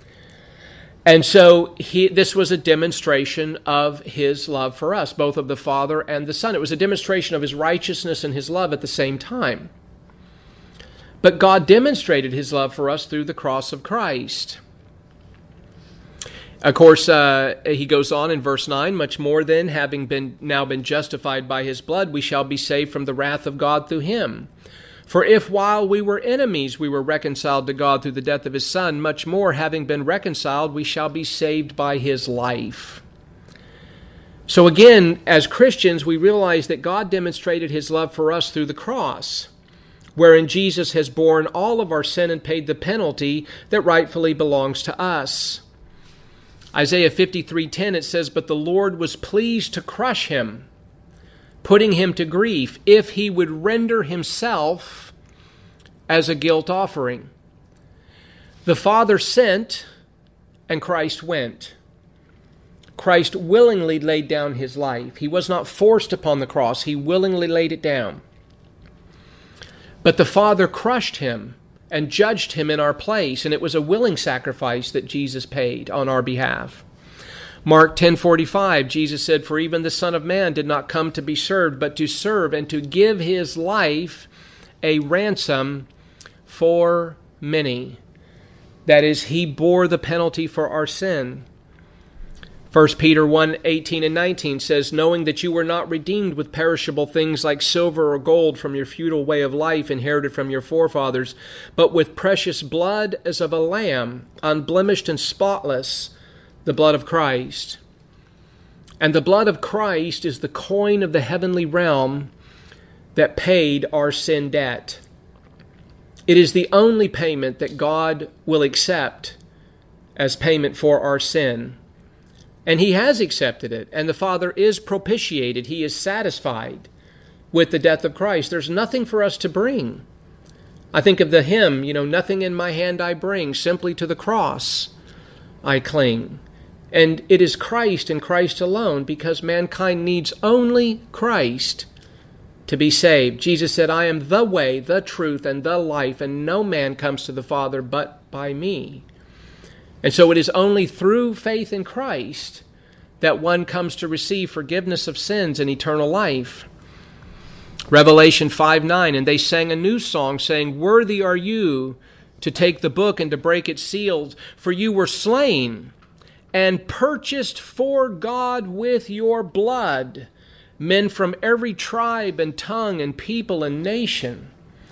And so he, this was a demonstration of his love for us, both of the Father and the Son. It was a demonstration of his righteousness and his love at the same time. But God demonstrated his love for us through the cross of Christ. Of course, uh, he goes on in verse nine, much more then, having been now been justified by his blood, we shall be saved from the wrath of God through him. For if while we were enemies we were reconciled to God through the death of his Son, much more, having been reconciled, we shall be saved by his life. So again, as Christians, we realize that God demonstrated his love for us through the cross, wherein Jesus has borne all of our sin and paid the penalty that rightfully belongs to us. Isaiah fifty-three ten, it says, but the Lord was pleased to crush him, putting him to grief, if he would render himself as a guilt offering. The Father sent, and Christ went. Christ willingly laid down his life. He was not forced upon the cross. He willingly laid it down. But the Father crushed him and judged him in our place, and it was a willing sacrifice that Jesus paid on our behalf. Mark ten forty-five, Jesus said, for even the Son of Man did not come to be served, but to serve and to give his life a ransom for many. That is, he bore the penalty for our sin. First Peter one eighteen and nineteen says, knowing that you were not redeemed with perishable things like silver or gold from your futile way of life inherited from your forefathers, but with precious blood as of a lamb, unblemished and spotless, the blood of Christ. And the blood of Christ is the coin of the heavenly realm that paid our sin debt. It is the only payment that God will accept as payment for our sin. And he has accepted it, and the Father is propitiated. He is satisfied with the death of Christ. There's nothing for us to bring. I think of the hymn, you know, nothing in my hand I bring, simply to the cross I cling. And it is Christ and Christ alone, because mankind needs only Christ to be saved. Jesus said, I am the way, the truth, and the life, and no man comes to the Father but by me. And so it is only through faith in Christ that one comes to receive forgiveness of sins and eternal life. Revelation five nine, and they sang a new song, saying, Worthy are you to take the book and to break its seals, for you were slain and purchased for God with your blood men from every tribe and tongue and people and nation.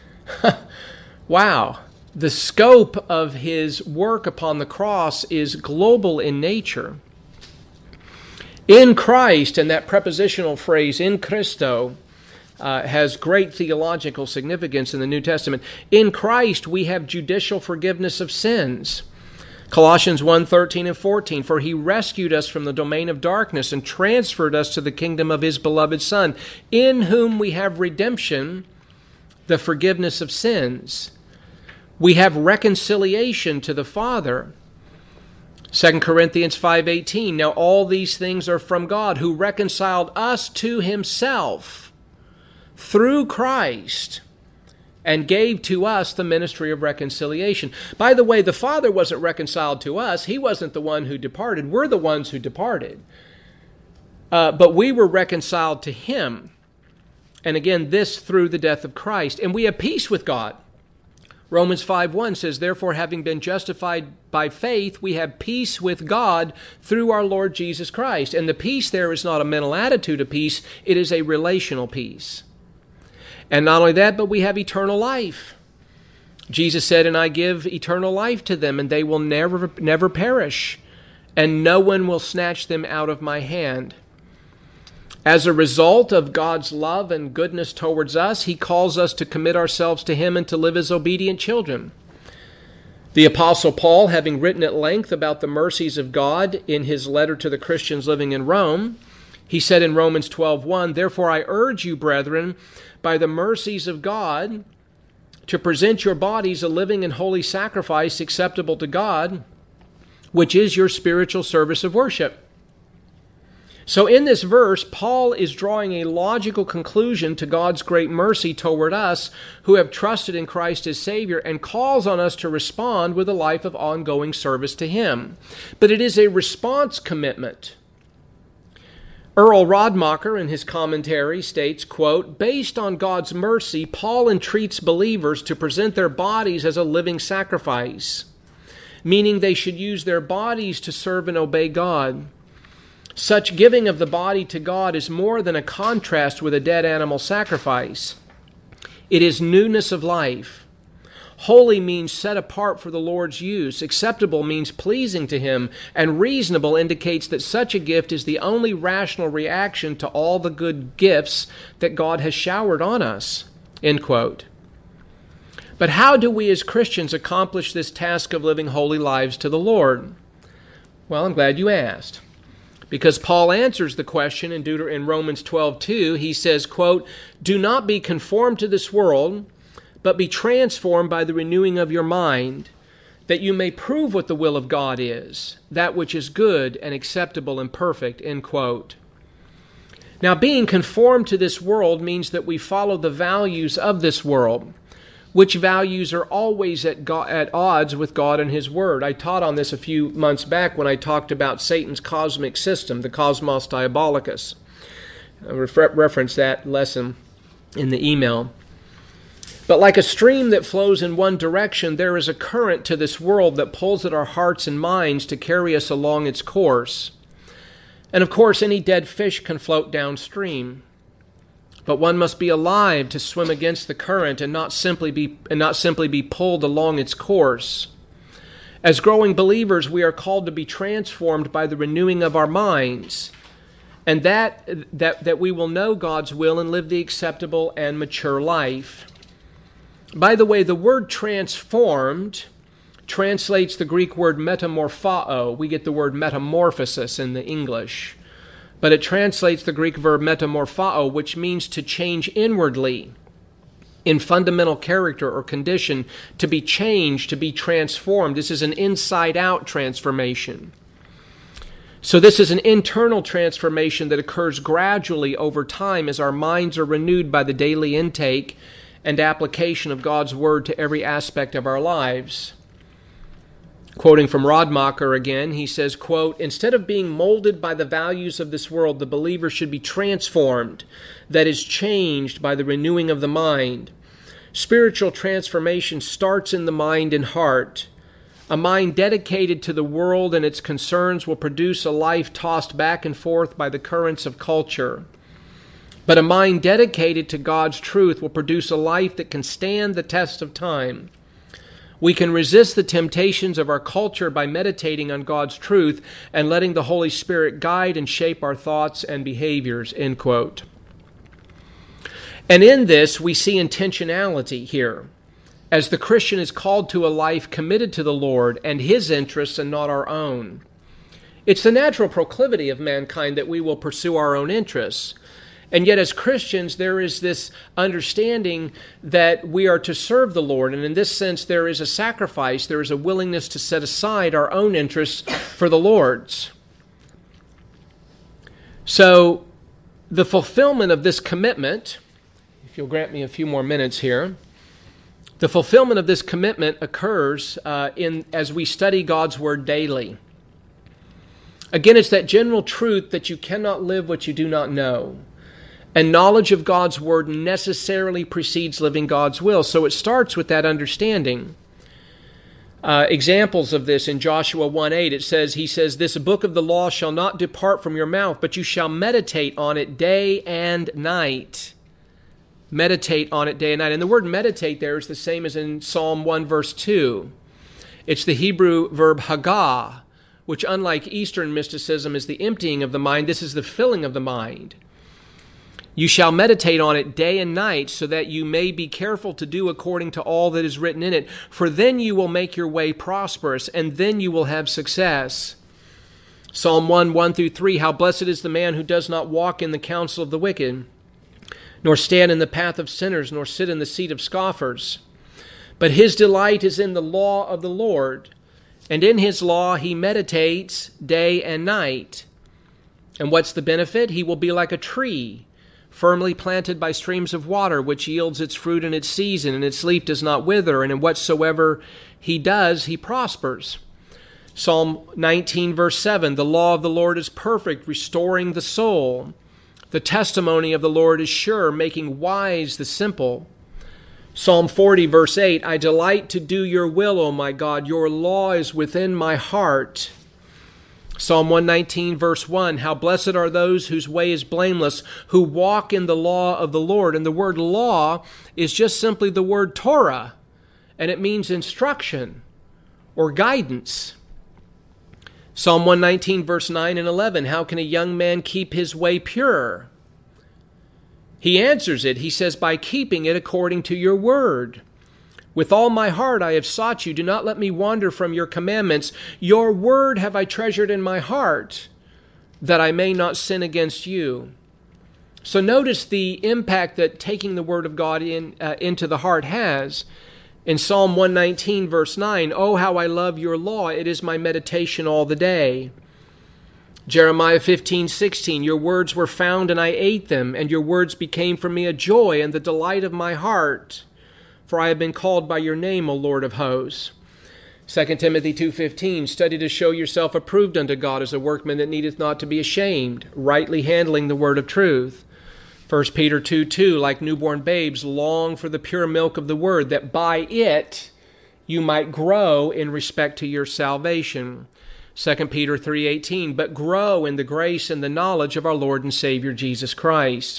Wow. The scope of his work upon the cross is global in nature. In Christ, and that prepositional phrase, in Christo, uh, has great theological significance in the New Testament. In Christ, we have judicial forgiveness of sins. Colossians one thirteen and fourteen, for he rescued us from the domain of darkness and transferred us to the kingdom of his beloved Son, in whom we have redemption, the forgiveness of sins. We have reconciliation to the Father. Second Corinthians five eighteen, now all these things are from God, who reconciled us to himself through Christ and gave to us the ministry of reconciliation. By the way, the Father wasn't reconciled to us. He wasn't the one who departed. We're the ones who departed. Uh, but we were reconciled to him. And again, this through the death of Christ. And we have peace with God. Romans five one says, therefore, having been justified by faith, we have peace with God through our Lord Jesus Christ. And the peace there is not a mental attitude of peace, it is a relational peace. And not only that, but we have eternal life. Jesus said, and I give eternal life to them, and they will never, never perish, and no one will snatch them out of my hand. As a result of God's love and goodness towards us, he calls us to commit ourselves to him and to live as obedient children. The Apostle Paul, having written at length about the mercies of God in his letter to the Christians living in Rome, he said in Romans twelve one, therefore I urge you, brethren, by the mercies of God, to present your bodies a living and holy sacrifice acceptable to God, which is your spiritual service of worship. So in this verse, Paul is drawing a logical conclusion to God's great mercy toward us who have trusted in Christ as Savior, and calls on us to respond with a life of ongoing service to him. But it is a response commitment. Earl Rodmacher, in his commentary, states, quote, based on God's mercy, Paul entreats believers to present their bodies as a living sacrifice, meaning they should use their bodies to serve and obey God. Such giving of the body to God is more than a contrast with a dead animal sacrifice. It is newness of life. Holy means set apart for the Lord's use. Acceptable means pleasing to him. And reasonable indicates that such a gift is the only rational reaction to all the good gifts that God has showered on us. End quote. But how do we as Christians accomplish this task of living holy lives to the Lord? Well, I'm glad you asked. Because Paul answers the question in, Deut- in Romans twelve two. He says, quote, do not be conformed to this world, but be transformed by the renewing of your mind, that you may prove what the will of God is, that which is good and acceptable and perfect, end quote. Now, being conformed to this world means that we follow the values of this world, which values are always at, God, at odds with God and his word. I taught on this a few months back when I talked about Satan's cosmic system, the Cosmos Diabolicus. I refer- referenced that lesson in the email. But like a stream that flows in one direction, there is a current to this world that pulls at our hearts and minds to carry us along its course. And of course, any dead fish can float downstream. But one must be alive to swim against the current and not simply be and not simply be pulled along its course. As growing believers, we are called to be transformed by the renewing of our minds, and that that that we will know God's will and live the acceptable and mature life. By the way, the word transformed translates the Greek word metamorphao. We get the word metamorphosis in the English. But it translates the Greek verb metamorphao, which means to change inwardly in fundamental character or condition, to be changed, to be transformed. This is an inside-out transformation. So this is an internal transformation that occurs gradually over time as our minds are renewed by the daily intake and application of God's Word to every aspect of our lives. Quoting from Radmacher again, he says, quote, "Instead of being molded by the values of this world, the believer should be transformed, that is, changed by the renewing of the mind. Spiritual transformation starts in the mind and heart. A mind dedicated to the world and its concerns will produce a life tossed back and forth by the currents of culture. But a mind dedicated to God's truth will produce a life that can stand the test of time. We can resist the temptations of our culture by meditating on God's truth and letting the Holy Spirit guide and shape our thoughts and behaviors," end quote. And in this, we see intentionality here, as the Christian is called to a life committed to the Lord and His interests and not our own. It's the natural proclivity of mankind that we will pursue our own interests. And yet as Christians, there is this understanding that we are to serve the Lord. And in this sense, there is a sacrifice. There is a willingness to set aside our own interests for the Lord's. So the fulfillment of this commitment, if you'll grant me a few more minutes here, the fulfillment of this commitment occurs uh, in as we study God's Word daily. Again, it's that general truth that you cannot live what you do not know. And knowledge of God's Word necessarily precedes living God's will. So it starts with that understanding. Uh, examples of this in Joshua one eight, it says, he says, "This book of the law shall not depart from your mouth, but you shall meditate on it day and night." Meditate on it day and night. And the word meditate there is the same as in Psalm one verse two. It's the Hebrew verb hagah, which unlike Eastern mysticism is the emptying of the mind. This is the filling of the mind. "You shall meditate on it day and night, so that you may be careful to do according to all that is written in it. For then you will make your way prosperous, and then you will have success." Psalm one, one through three, "How blessed is the man who does not walk in the counsel of the wicked, nor stand in the path of sinners, nor sit in the seat of scoffers. But his delight is in the law of the Lord, and in his law he meditates day and night. And what's the benefit? He will be like a tree, firmly planted by streams of water, which yields its fruit in its season, and its leaf does not wither, and in whatsoever he does, he prospers." Psalm nineteen, verse seven, "The law of the Lord is perfect, restoring the soul. The testimony of the Lord is sure, making wise the simple." Psalm forty, verse eight, "I delight to do your will, O my God. Your law is within my heart." Psalm one nineteen, verse one, "How blessed are those whose way is blameless, who walk in the law of the Lord." And the word law is just simply the word Torah, and it means instruction or guidance. Psalm one nineteen, verse nine and eleven, "How can a young man keep his way pure?" He answers it. He says, "By keeping it according to your word. With all my heart I have sought you. Do not let me wander from your commandments. Your word have I treasured in my heart, that I may not sin against you." So notice the impact that taking the word of God in uh, into the heart has. In Psalm one nineteen, verse nine, "Oh, how I love your law. It is my meditation all the day." Jeremiah fifteen, sixteen, "Your words were found and I ate them, and your words became for me a joy and the delight of my heart. For I have been called by your name, O Lord of hosts." Second Timothy two fifteen, "Study to show yourself approved unto God as a workman that needeth not to be ashamed, rightly handling the word of truth." First Peter two two, "Like newborn babes, long for the pure milk of the word, that by it you might grow in respect to your salvation." Second Peter three eighteen, "But grow in the grace and the knowledge of our Lord and Savior Jesus Christ."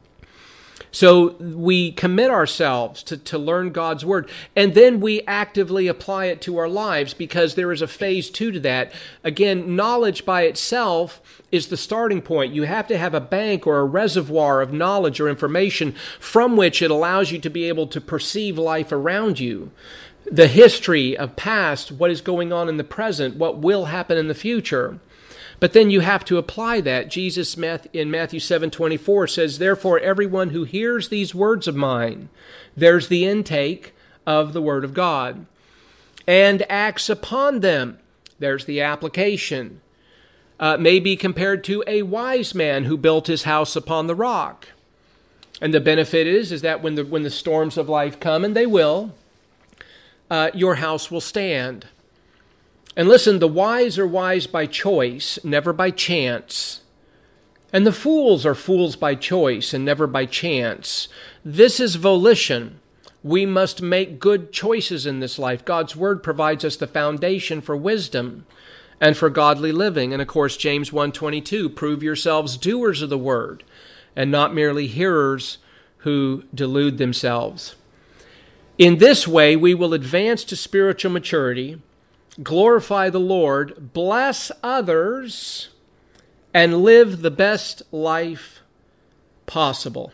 So we commit ourselves to, to learn God's Word, and then we actively apply it to our lives, because there is a phase two to that. Again, knowledge by itself is the starting point. You have to have a bank or a reservoir of knowledge or information from which it allows you to be able to perceive life around you. The history of past, what is going on in the present, what will happen in the future. But then you have to apply that. Jesus in Matthew seven twenty-four says, "Therefore everyone who hears these words of mine," there's the intake of the Word of God, "and acts upon them," there's the application. uh, may be compared to a wise man who built his house upon the rock. And the benefit is, is that when the, when the storms of life come, and they will, uh, your house will stand. And listen, the wise are wise by choice, never by chance. And the fools are fools by choice and never by chance. This is volition. We must make good choices in this life. God's Word provides us the foundation for wisdom and for godly living. And of course, James one twenty-two, prove yourselves doers of the Word and not merely hearers who delude themselves. In this way, we will advance to spiritual maturity, glorify the Lord, bless others, and live the best life possible.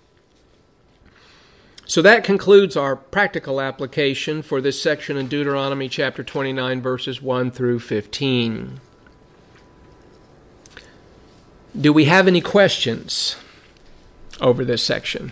So that concludes our practical application for this section in Deuteronomy chapter twenty-nine, verses one through fifteen. Do we have any questions over this section?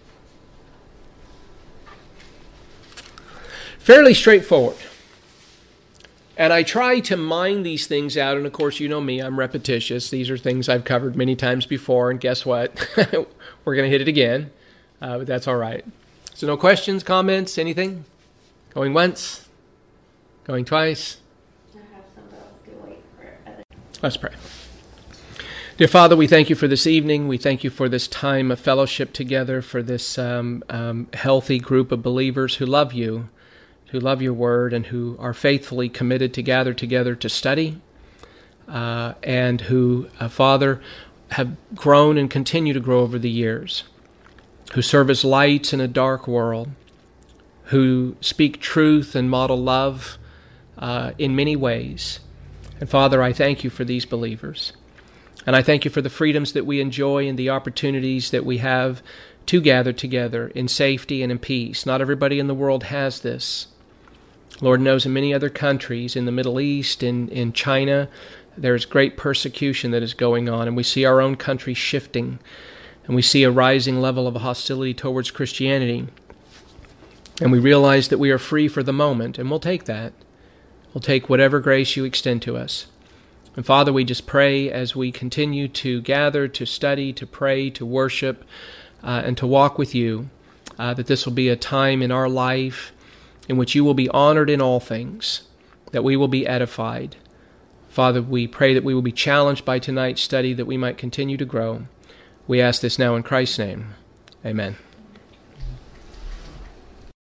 Fairly straightforward. And I try to mine these things out, and of course, you know me, I'm repetitious. These are things I've covered many times before, and guess what? We're going to hit it again, uh, but that's all right. So no questions, comments, anything? Going once? Going twice? I have some, but I'll still wait for other. Let's pray. Dear Father, we thank you for this evening. We thank you for this time of fellowship together, for this um, um, healthy group of believers who love you, who love your word, and who are faithfully committed to gather together to study, uh, and who, uh, Father, have grown and continue to grow over the years, who serve as lights in a dark world, who speak truth and model love uh, in many ways. And Father, I thank you for these believers. And I thank you for the freedoms that we enjoy and the opportunities that we have to gather together in safety and in peace. Not everybody in the world has this. Lord knows in many other countries, in the Middle East, in, in China, there's great persecution that is going on, and we see our own country shifting, and we see a rising level of hostility towards Christianity. And we realize that we are free for the moment, and we'll take that. We'll take whatever grace you extend to us. And Father, we just pray as we continue to gather, to study, to pray, to worship, uh, and to walk with you, uh, that this will be a time in our life in which you will be honored in all things, that we will be edified. Father, we pray that we will be challenged by tonight's study, that we might continue to grow. We ask this now in Christ's name. Amen.